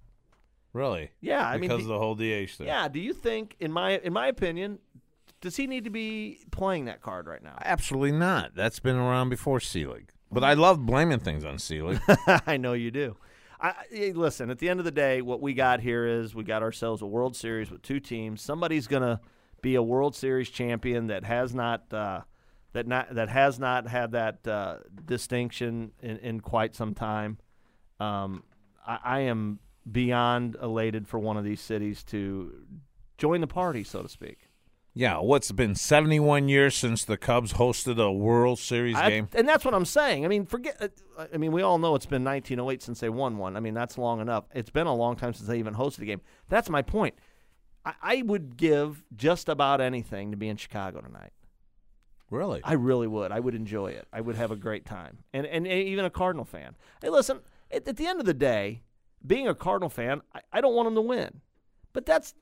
Really? Yeah. I mean, because of the whole DH thing. Yeah. Do you think, in my opinion, does he need to be playing that card right now? Absolutely not. That's been around before Selig. But I love blaming things on Selig. I know you do. Listen, at the end of the day, what we got here is we got ourselves a World Series with two teams. Somebody's going to be a World Series champion that has not had that distinction in quite some time. I am beyond elated for one of these cities to join the party, so to speak. Yeah, what's been 71 years since the Cubs hosted a World Series game? And that's what I'm saying. I mean, we all know it's been 1908 since they won one. I mean, that's long enough. It's been a long time since they even hosted a game. That's my point. I would give just about anything to be in Chicago tonight. Really? I really would. I would enjoy it. I would have a great time. And even a Cardinal fan. Hey, listen, at the end of the day, being a Cardinal fan, I don't want them to win. But that's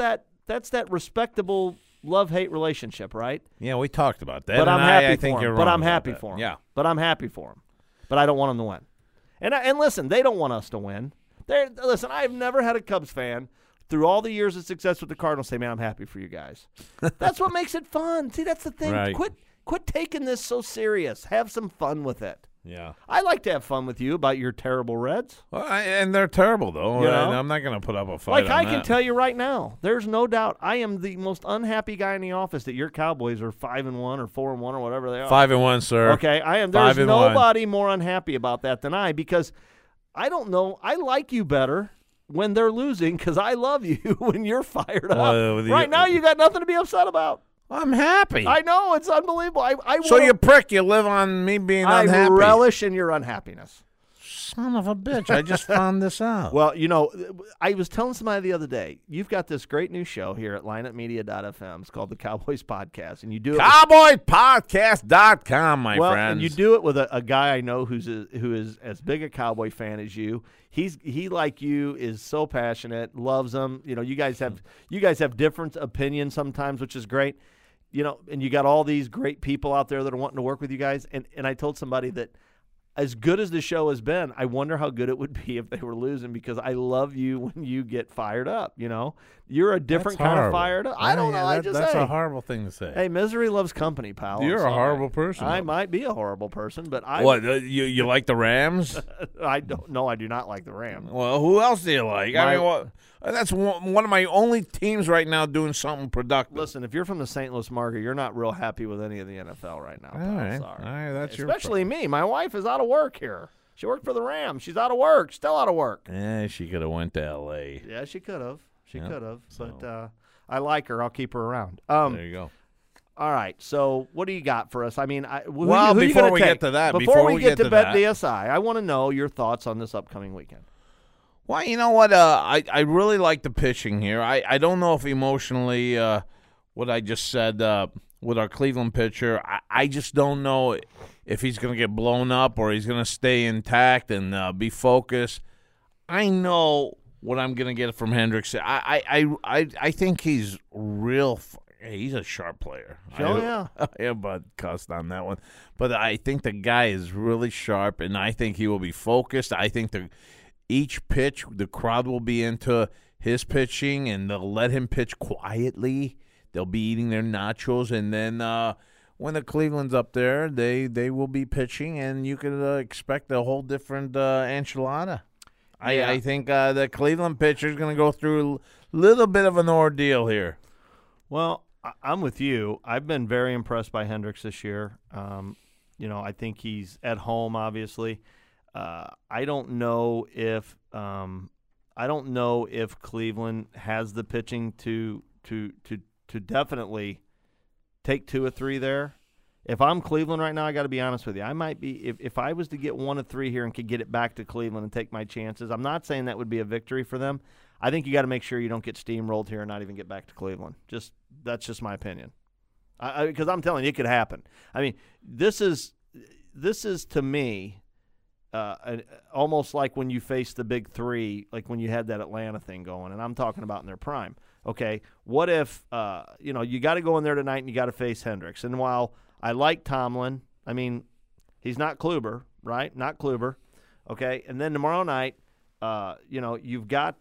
that respectable love-hate relationship, right? Yeah, we talked about that. But I'm happy I think for you're him. wrong But I'm about happy that. for him. Yeah. But I'm happy for him. But I don't want him to win. And listen, they don't want us to win. Listen, I've never had a Cubs fan through all the years of success with the Cardinals say, man, I'm happy for you guys. That's what makes it fun. See, that's the thing. Right. Quit taking this so serious. Have some fun with it. Yeah. I like to have fun with you about your terrible Reds. Well, and they're terrible, though. You know? I'm not going to put up a fight Like, on I that. can tell you right now, there's no doubt I am the most unhappy guy in the office that your Cowboys are 5-1 or 4-1 or whatever they are. 5-1, sir. Okay, I am. There's 5-1. nobody more unhappy about that than I, because I don't know. I like you better when they're losing because I love you when you're fired up. Right now, you got nothing to be upset about. I'm happy. I know. It's unbelievable. So you prick. You live on me being unhappy. I relish in your unhappiness. Son of a bitch. I just found this out. Well, you know, I was telling somebody the other day, you've got this great new show here at lineupmedia.fm. It's called the Cowboys Podcast. And you do it CowboyPodcast.com, my friends. And you do it with a guy I know who is as big a Cowboy fan as you. He like you is so passionate, loves them. You know, you guys have different opinions sometimes, which is great. You know, and you got all these great people out there that are wanting to work with you guys. And I told somebody that as good as the show has been, I wonder how good it would be if they were losing, because I love you when you get fired up, you know? You're a different kind of fired up. I don't know. That's a horrible thing to say. Hey, misery loves company, pal. You're a horrible person. I might be a horrible person, but I... What, you like the Rams? I don't. No, I do not like the Rams. Well, who else do you like? That's one of my only teams right now doing something productive. Listen, if you're from the St. Louis market, you're not real happy with any of the NFL right now. All right. Sorry. All right, that's Especially me. My wife is out of work here. She worked for the Rams. She's out of work. Still out of work. Yeah, she could have went to L.A. Yeah, she could have. She could have. So. But I like her. I'll keep her around. There you go. All right. So what do you got for us? I mean, who before we take? get to that, before we get to Bet DSI, I want to know your thoughts on this upcoming weekend. Well, you know what? I really like the pitching here. I don't know if emotionally what I just said with our Cleveland pitcher, I just don't know if he's going to get blown up or he's going to stay intact and be focused. I know what I'm going to get from Hendricks. I think he's real. He's a sharp player. Oh, yeah. Yeah, but cussed on that one. But I think the guy is really sharp, and I think he will be focused. I think each pitch, the crowd will be into his pitching, and they'll let him pitch quietly. They'll be eating their nachos, and then when the Cleveland's up there, they will be pitching, and you could expect a whole different enchilada. Yeah. I think the Cleveland pitcher is going to go through a little bit of an ordeal here. Well, I'm with you. I've been very impressed by Hendricks this year. You know, I think he's at home, obviously. I don't know if Cleveland has the pitching to definitely take 2 or 3 there. If I'm Cleveland right now, I got to be honest with you. I might be if I was to get 1 of 3 here and could get it back to Cleveland and take my chances. I'm not saying that would be a victory for them. I think you got to make sure you don't get steamrolled here and not even get back to Cleveland. That's just my opinion. Because I'm telling you, it could happen. I mean, this is to me almost like when you face the big 3, like when you had that Atlanta thing going, and I'm talking about in their prime. Okay, what if you got to go in there tonight and you got to face Hendricks? And while I like Tomlin, I mean, he's not Kluber, right? Not Kluber. Okay, and then tomorrow night, you've got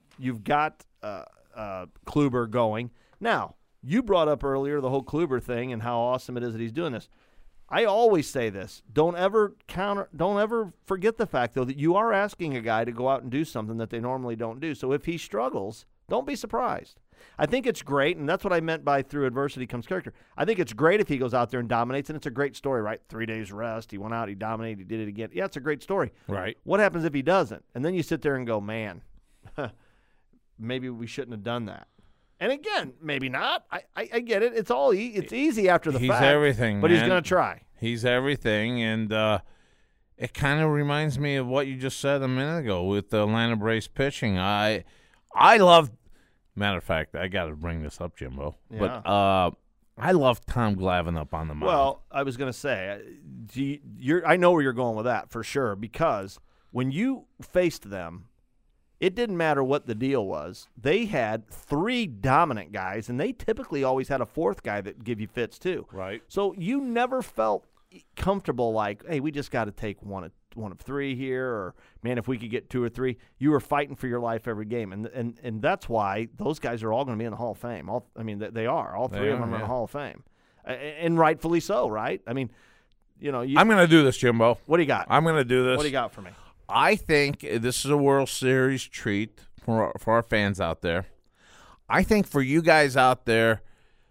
Kluber going. Now, you brought up earlier the whole Kluber thing and how awesome it is that he's doing this. I always say this. Don't ever forget the fact, though, that you are asking a guy to go out and do something that they normally don't do. So if he struggles, don't be surprised. I think it's great, and that's what I meant by through adversity comes character. I think it's great if he goes out there and dominates, and it's a great story, right? 3 days rest, he went out, he dominated, he did it again. Yeah, it's a great story. Right. What happens if he doesn't? And then you sit there and go, man, maybe we shouldn't have done that. And again, maybe not. I get it. It's all it's easy after the fact. He's everything, but man. He's going to try. He's everything, and it kind of reminds me of what you just said a minute ago with the Atlanta Braves pitching. I love. Matter of fact, I got to bring this up, Jimbo. Yeah. But I love Tom Glavine up on the mound. Well, I was going to say, I know where you're going with that for sure, because when you faced them, it didn't matter what the deal was. They had 3 dominant guys, and they typically always had a 4th guy that give you fits too. Right. So you never felt comfortable like, hey, we just got to take one of 3 here, or man, if we could get 2 or 3. You were fighting for your life every game, and that's why those guys are all going to be in the Hall of Fame. They are. All 3 of them are in the Hall of Fame, and rightfully so, right? I mean, I'm going to do this, Jimbo. What do you got? I'm going to do this. What do you got for me? I think this is a World Series treat for our fans out there. I think for you guys out there,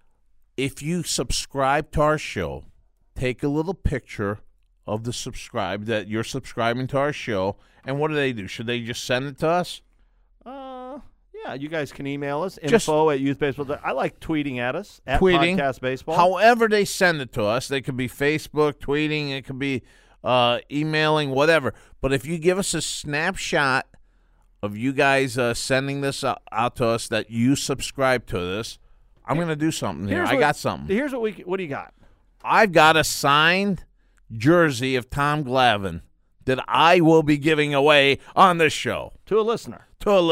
if you subscribe to our show, take a little picture of that you're subscribing to our show, and what do? Should they just send it to us? Yeah, you guys can email us, info@youthbaseball. I like tweeting at us, at Podcast Baseball. However they send it to us. They could be Facebook, tweeting, it could be emailing, whatever. But if you give us a snapshot of you guys sending this out to us that you subscribe to this, I'm going to do something here. I got something. Here's what do you got? I've got a signed jersey of Tom Glavine that I will be giving away on this show. To a listener.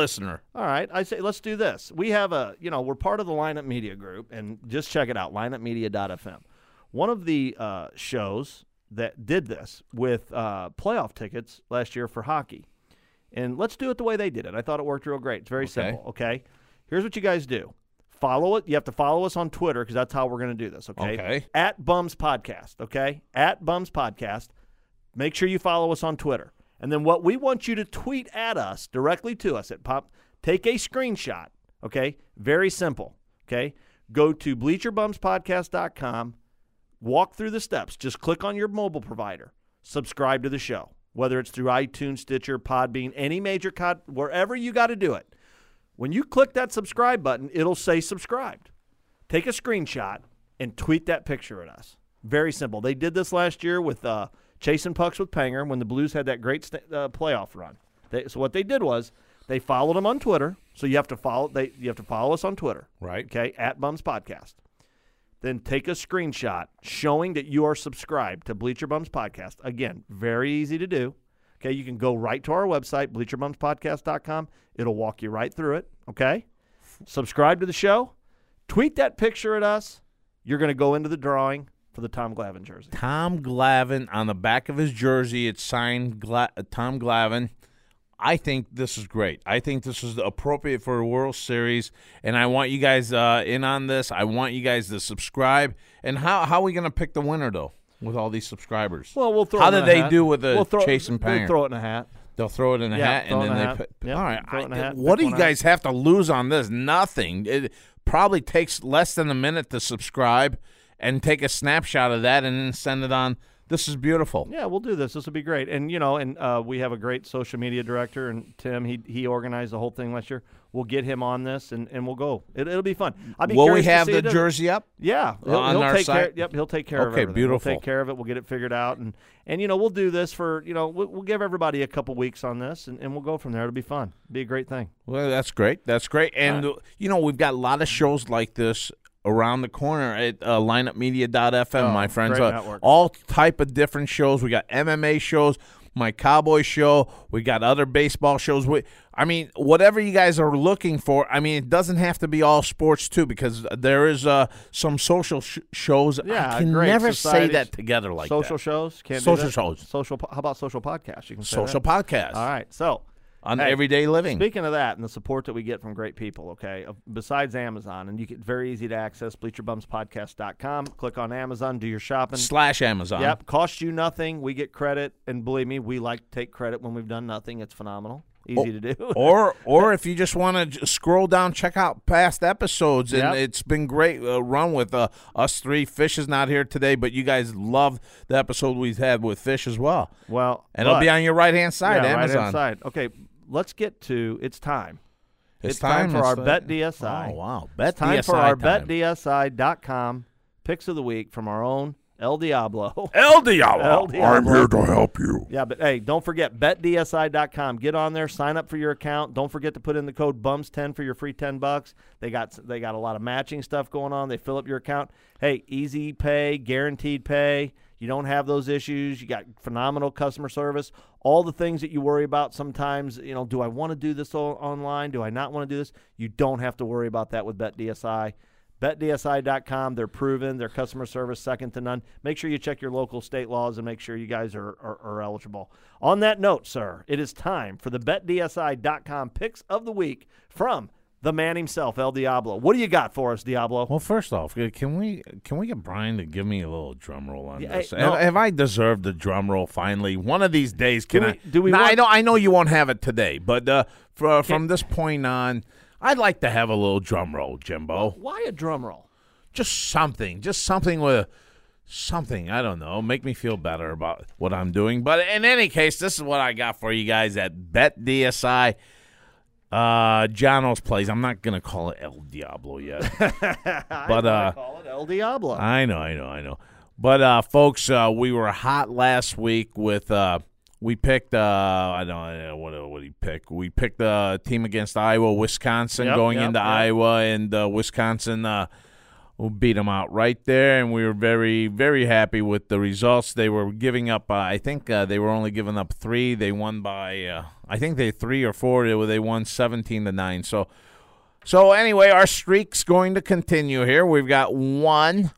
All right. I say let's do this. We have we're part of the Lineup Media Group, and just check it out, lineupmedia.fm. One of the shows that did this with playoff tickets last year for hockey. And let's do it the way they did it. I thought it worked real great. It's very simple, okay? Here's what you guys do. Follow it. You have to follow us on Twitter because that's how we're going to do this, okay? Okay. At Bums Podcast, okay? At Bums Podcast. Make sure you follow us on Twitter. And then what we want you to tweet at us, directly to us at Pop, take a screenshot, okay? Very simple, okay? Go to bleacherbumspodcast.com, walk through the steps. Just click on your mobile provider. Subscribe to the show, whether it's through iTunes, Stitcher, Podbean, any major wherever you got to do it. When you click that subscribe button, it'll say subscribed. Take a screenshot and tweet that picture at us. Very simple. They did this last year with Chasing Pucks with Panger when the Blues had that great playoff run. So what they did was they followed them on Twitter. So you have to follow us on Twitter. Right. Okay, at Bums Podcast. Then take a screenshot showing that you are subscribed to Bleacher Bums Podcast. Again, very easy to do. Okay, you can go right to our website, bleacherbumspodcast.com. It'll walk you right through it, okay? Subscribe to the show. Tweet that picture at us. You're going to go into the drawing for the Tom Glavine jersey. Tom Glavine, on the back of his jersey, it's signed Tom Glavine. I think this is great. I think this is appropriate for a World Series, and I want you guys in on this. I want you guys to subscribe. And how are we going to pick the winner, though, with all these subscribers? Well, we'll throw How it in did a they hat. do with the We'll Chasing Panger? We'll throw it in a hat. They'll throw it in a hat, and then they put. Yep, all right. throw it in a hat, What do pick you one guys have to lose on this? Nothing. It probably takes less than a minute to subscribe and take a snapshot of that and then send it on. This is beautiful. Yeah, we'll do this. This will be great. And, we have a great social media director, and Tim, he organized the whole thing last year. We'll get him on this, and we'll go. It'll be fun. Will we have the jersey up? Yeah. On our site? He'll take care of it. Okay, beautiful. We'll take care of it. We'll get it figured out. And we'll do this for, we'll give everybody a couple weeks on this, and we'll go from there. It'll be fun. It'll be a great thing. Well, that's great. That's great. And, we've got a lot of shows like this around the corner at lineupmedia.fm, my friends. All type of different shows. We got MMA shows, my Cowboy show. We got other baseball shows. Whatever you guys are looking for. It doesn't have to be all sports, too, because there is some social shows. Yeah, I can never say that together like social that. shows? Can't social do that? shows. How about social podcasts? You can say social that. podcasts. All right. So, on everyday living. Speaking of that and the support that we get from great people, okay, besides Amazon, and you get very easy to access, bleacherbumspodcast.com. Click on Amazon, do your shopping. /Amazon. Yep, costs you nothing. We get credit, and believe me, we like to take credit when we've done nothing. It's phenomenal. Easy to do. or if you just want to scroll down, check out past episodes, and it's been great run with us three. Fish is not here today, but you guys love the episode we've had with Fish as well. Well, and it'll be on your right-hand side, Amazon. Right-hand side. Okay, let's get to it's time. It's time for our Bet DSI. Oh, wow. Bet it's time DSI for our time. BetDSI.com picks of the week from our own El Diablo. El Diablo. I'm here to help you. Yeah, but hey, don't forget, betdsi.com. Get on there, sign up for your account. Don't forget to put in the code BUMS10 for your free $10. They got a lot of matching stuff going on. They fill up your account. Hey, easy pay, guaranteed pay. You don't have those issues. You got phenomenal customer service. All the things that you worry about sometimes, do I want to do this online? Do I not want to do this? You don't have to worry about that with BetDSI. BetDSI.com, they're proven. Their customer service second to none. Make sure you check your local state laws and make sure you guys are eligible. On that note, sir, it is time for the BetDSI.com picks of the week from the man himself, El Diablo. What do you got for us, Diablo? Well, first off, can we get Brian to give me a little drum roll on this? No. Have I deserved the drum roll finally? One of these days, I know you won't have it today, but from this point on, I'd like to have a little drum roll, Jimbo. Why a drum roll? Just something with something, I don't know, make me feel better about what I'm doing. But in any case, this is what I got for you guys at BetDSI. Jono's plays. I'm not gonna call it El Diablo yet, but call it El Diablo. I know. But folks, we were hot last week with we picked I don't know what he picked. We picked the team against Iowa, Wisconsin, going into Iowa, and Wisconsin beat them out right there, and we were very, very happy with the results. They were giving up, I think they were only giving up 3. They won by, I think they 3 or 4. They won 17-9. So anyway, our streak's going to continue here. We've got one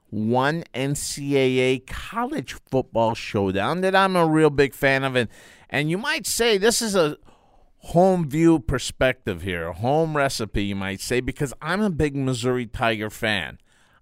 NCAA college football showdown that I'm a real big fan of, and you might say this is a home view perspective here, a home recipe, you might say, because I'm a big Missouri Tiger fan.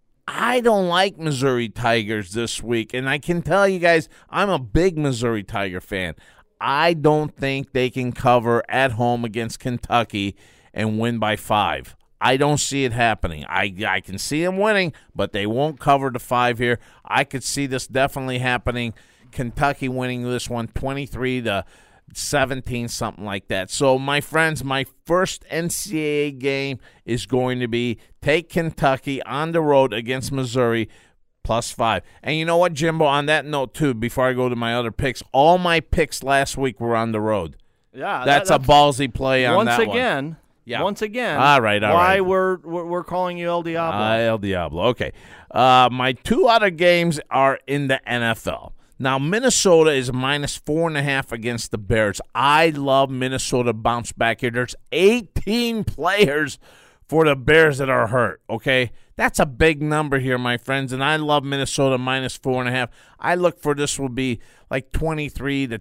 I don't like Missouri Tigers this week, and I can tell you guys I'm a big Missouri Tiger fan. I don't think they can cover at home against Kentucky and win by 5. I don't see it happening. I can see them winning, but they won't cover the 5 here. I could see this definitely happening. Kentucky winning this one 23-17, something like that. So, my friends, my first NCAA game is going to be take Kentucky on the road against Missouri plus 5. And you know what, Jimbo, on that note, too, before I go to my other picks, all my picks last week were on the road. Yeah, that's a ballsy play on that one. Once again, all right. Why we're calling you El Diablo? El Diablo. Okay. My 2 other games are in the NFL. Now, Minnesota is minus 4.5 against the Bears. I love Minnesota bounce back here. There's 18 players for the Bears that are hurt, okay? That's a big number here, my friends, and I love Minnesota minus 4.5. I look for this will be like 23-10,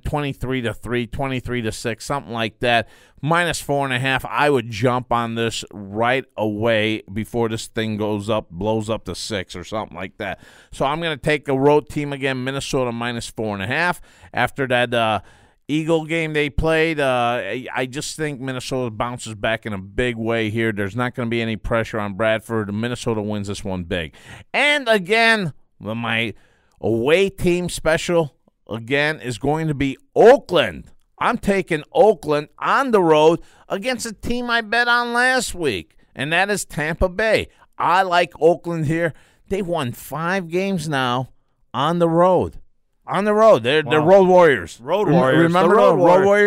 23-3, 23-6, something like that. Minus 4.5. I would jump on this right away before this thing blows up to 6 or something like that. So I'm going to take a road team again, Minnesota minus 4.5. After that Eagle game they played, I just think Minnesota bounces back in a big way here. There's not going to be any pressure on Bradford. Minnesota wins this one big. And again, my away team special, again, is going to be Oakland. I'm taking Oakland on the road against a team I bet on last week, and that is Tampa Bay. I like Oakland here. They've won 5 games now on the road. On the road. They're Road Warriors. Road Warriors. Remember the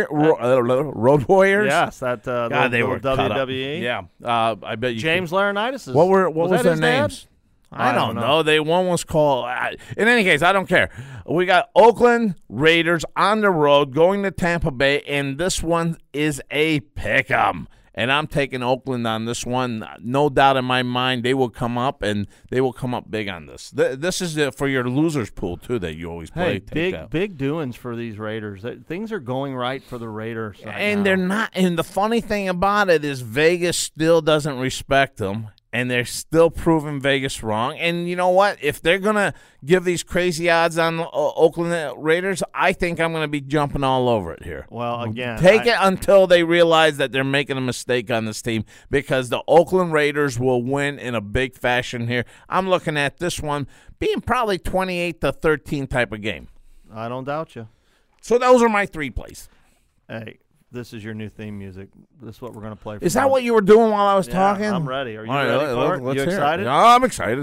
Road Warriors? Yes, that they were WWE. Yeah. I bet you James Laurinaitis. What was their names? I don't know. One was called. In any case, I don't care. We got Oakland Raiders on the road going to Tampa Bay, and this one is a pick-em. And I'm taking Oakland on this one. No doubt in my mind they will come up, and they will come up big on this. This is for your losers pool, too, that you always play. Hey, big doings for these Raiders. Things are going right for the Raiders and now. They're not. And the funny thing about it is Vegas still doesn't respect them. And they're still proving Vegas wrong. And you know what? If they're going to give these crazy odds on the Oakland Raiders, I think I'm going to be jumping all over it here. Well, again, Take it until they realize that they're making a mistake on this team, because the Oakland Raiders will win in a big fashion here. I'm looking at this one being probably 28-13 type of game. I don't doubt you. So those are my 3 plays. Hey. This is your new theme music. This is what we're going to play. Is that what you were doing while I was talking? I'm ready. Are you ready for it? You excited? Oh, I'm excited.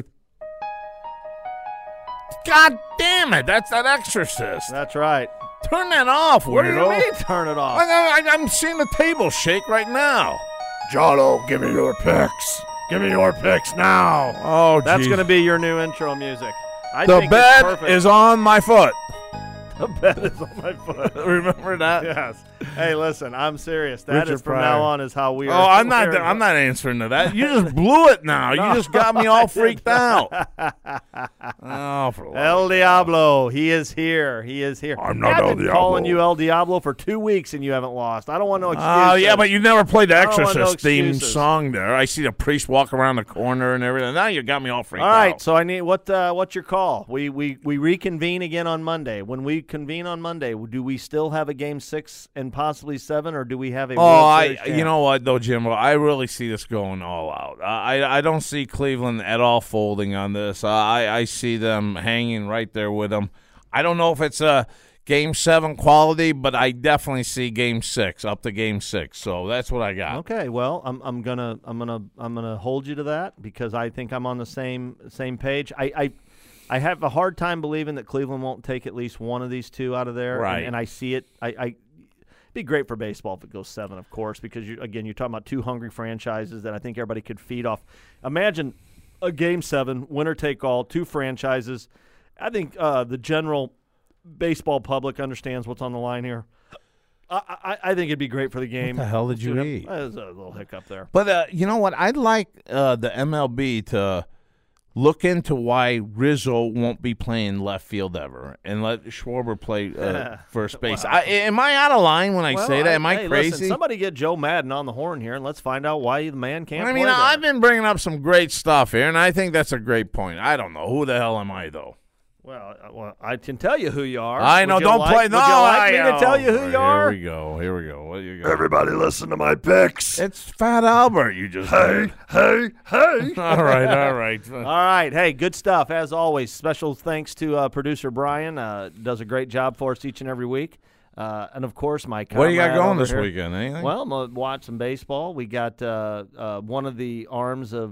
God damn it. That's that Exorcist. That's right. Turn that off, weirdo. What do you mean turn it off? I'm seeing the table shake right now. Jono, give me your picks. Give me your picks now. Oh, that's going to be your new intro music. The bed is on my foot. The bed is on my foot. Remember that? Yes. Hey, listen, I'm serious. That Richard is from Pryor. now on is how we are. Oh, I'm not answering to that. You just blew it now. No, You just got me all I freaked didn't. out. Oh, for El Diablo, he is here. He is here. I'm not I've El been Diablo. calling you El Diablo for 2 weeks and you haven't lost. I don't want no excuses. Oh, yeah, but you never played the I don't want no Exorcist theme excuses. song there. I see the priest walk around the corner and everything. Now you got me all freaked All right, out. so I need what's your call? We reconvene again on Monday. When we convene on Monday, do we still have a game 6 and possibly 7, or do we have a World Series champ? You know what though, Jimbo? I really see this going all out. I don't see Cleveland at all folding on this. I see them hanging right there with them. I don't know if it's a Game 7 quality, but I definitely see Game 6 up to Game 6. So that's what I got. Okay, well, I'm gonna hold you to that because I think I'm on the same page. I have a hard time believing that Cleveland won't take at least one of these two out of there. Right. And I see it. It'd be great for baseball if it goes 7, of course, because you're talking about two hungry franchises that I think everybody could feed off. Imagine a Game 7, winner take all, two franchises. I think the general baseball public understands what's on the line here. I think it'd be great for the game. What the hell did you eat? There's a little hiccup there. But you know what? I'd like the MLB to look into why Rizzo won't be playing left field ever and let Schwarber play first base. Wow. Am I out of line when I say that? Am I hey, crazy? Listen, somebody get Joe Madden on the horn here, and let's find out why the man can't I mean, play there. I've been bringing up some great stuff here, and I think that's a great point. I don't know. Who the hell am I, though? Well, I can tell you who you are. I know. Would you Don't like- play. Would No, you like I me to tell you who you are? Here we go. What you got? Everybody listen to my picks. It's Fat Albert. You just Hey. all right. All right. Hey, good stuff, as always. Special thanks to producer Brian. Does a great job for us each and every week. And, of course, my What do you got comrade going over this here. weekend? Anything? Well, I'm going to watch some baseball. We got one of the arms of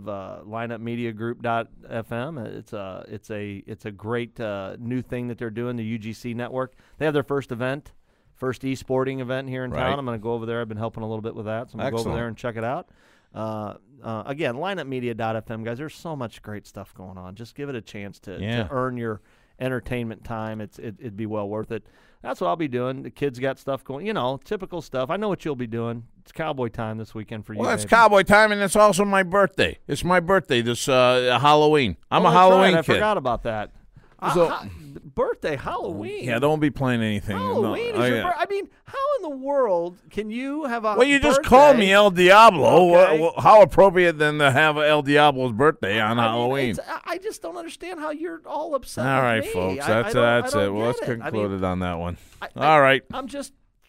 lineupmediagroup.fm. It's a great new thing that they're doing, the UGC network. They have their first e-sporting event here in Right. town. I'm going to go over there. I've been helping a little bit with that, so I'm going to go over Excellent. there and check it out. Again, lineupmedia.fm, guys. There's so much great stuff going on. Just give it a chance to earn your entertainment time. It'd be well worth it. That's what I'll be doing. The kids got stuff going, typical stuff. I know what you'll be doing. It's cowboy time this weekend for you. Well, it's baby. cowboy time, and it's also my birthday. It's my birthday this Halloween. I'm a that's Halloween right. kid. I forgot about that. So- Birthday, Halloween. Yeah, don't be playing anything. Halloween No. is your yeah. birthday. I mean, how in the world can you have a Well, you just birthday? called me El Diablo. Okay. How appropriate then to have El Diablo's birthday on I mean, Halloween? I just don't understand how you're all upset All with right, me. folks. I That's don't it. Well, let's get it. conclude I mean, it on that one. I- All right. I'm just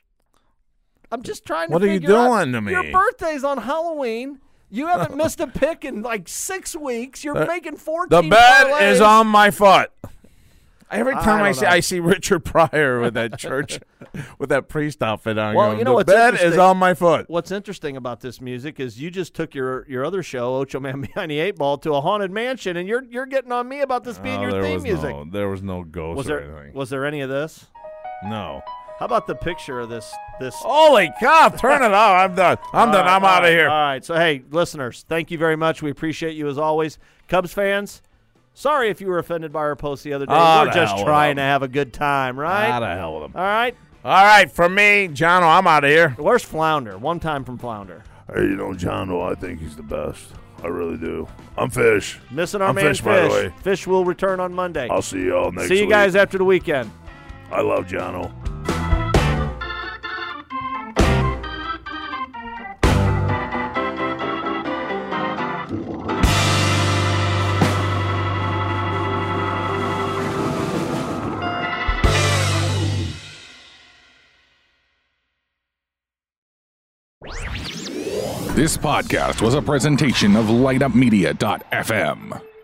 trying to What are you figure out- doing to me? Your birthday's on Halloween. You haven't missed a pick in like 6 weeks. You're making 14 The bed parlays. is on my foot. Every time don't know. I see Richard Pryor with that church, with that priest outfit on, Well, going, you know the what's bed is interesting? on my foot. What's interesting about this music is you just took your other show, Ocho Man Behind the Eight Ball, to a haunted mansion, and you're getting on me about this being your theme music. There was no ghost or anything. Was there any of this? No. How about the picture of this? Holy cow! Turn it off. I'm done. I'm done. I'm out of here. All right. So, hey, listeners, thank you very much. We appreciate you as always. Cubs fans, sorry if you were offended by our post the other day. We're the just hell with trying them. to have a good time, right? Out of hell with them. All right. All right, from me, Jono, I'm out of here. Where's Flounder? One time from Flounder. Hey, Jono, I think he's the best. I really do. I'm Fish. Missing our I'm man Fish, by the way. Fish will return on Monday. I'll see y'all next See you week. guys after the weekend. I love Jono. This podcast was a presentation of lineupmedia.fm.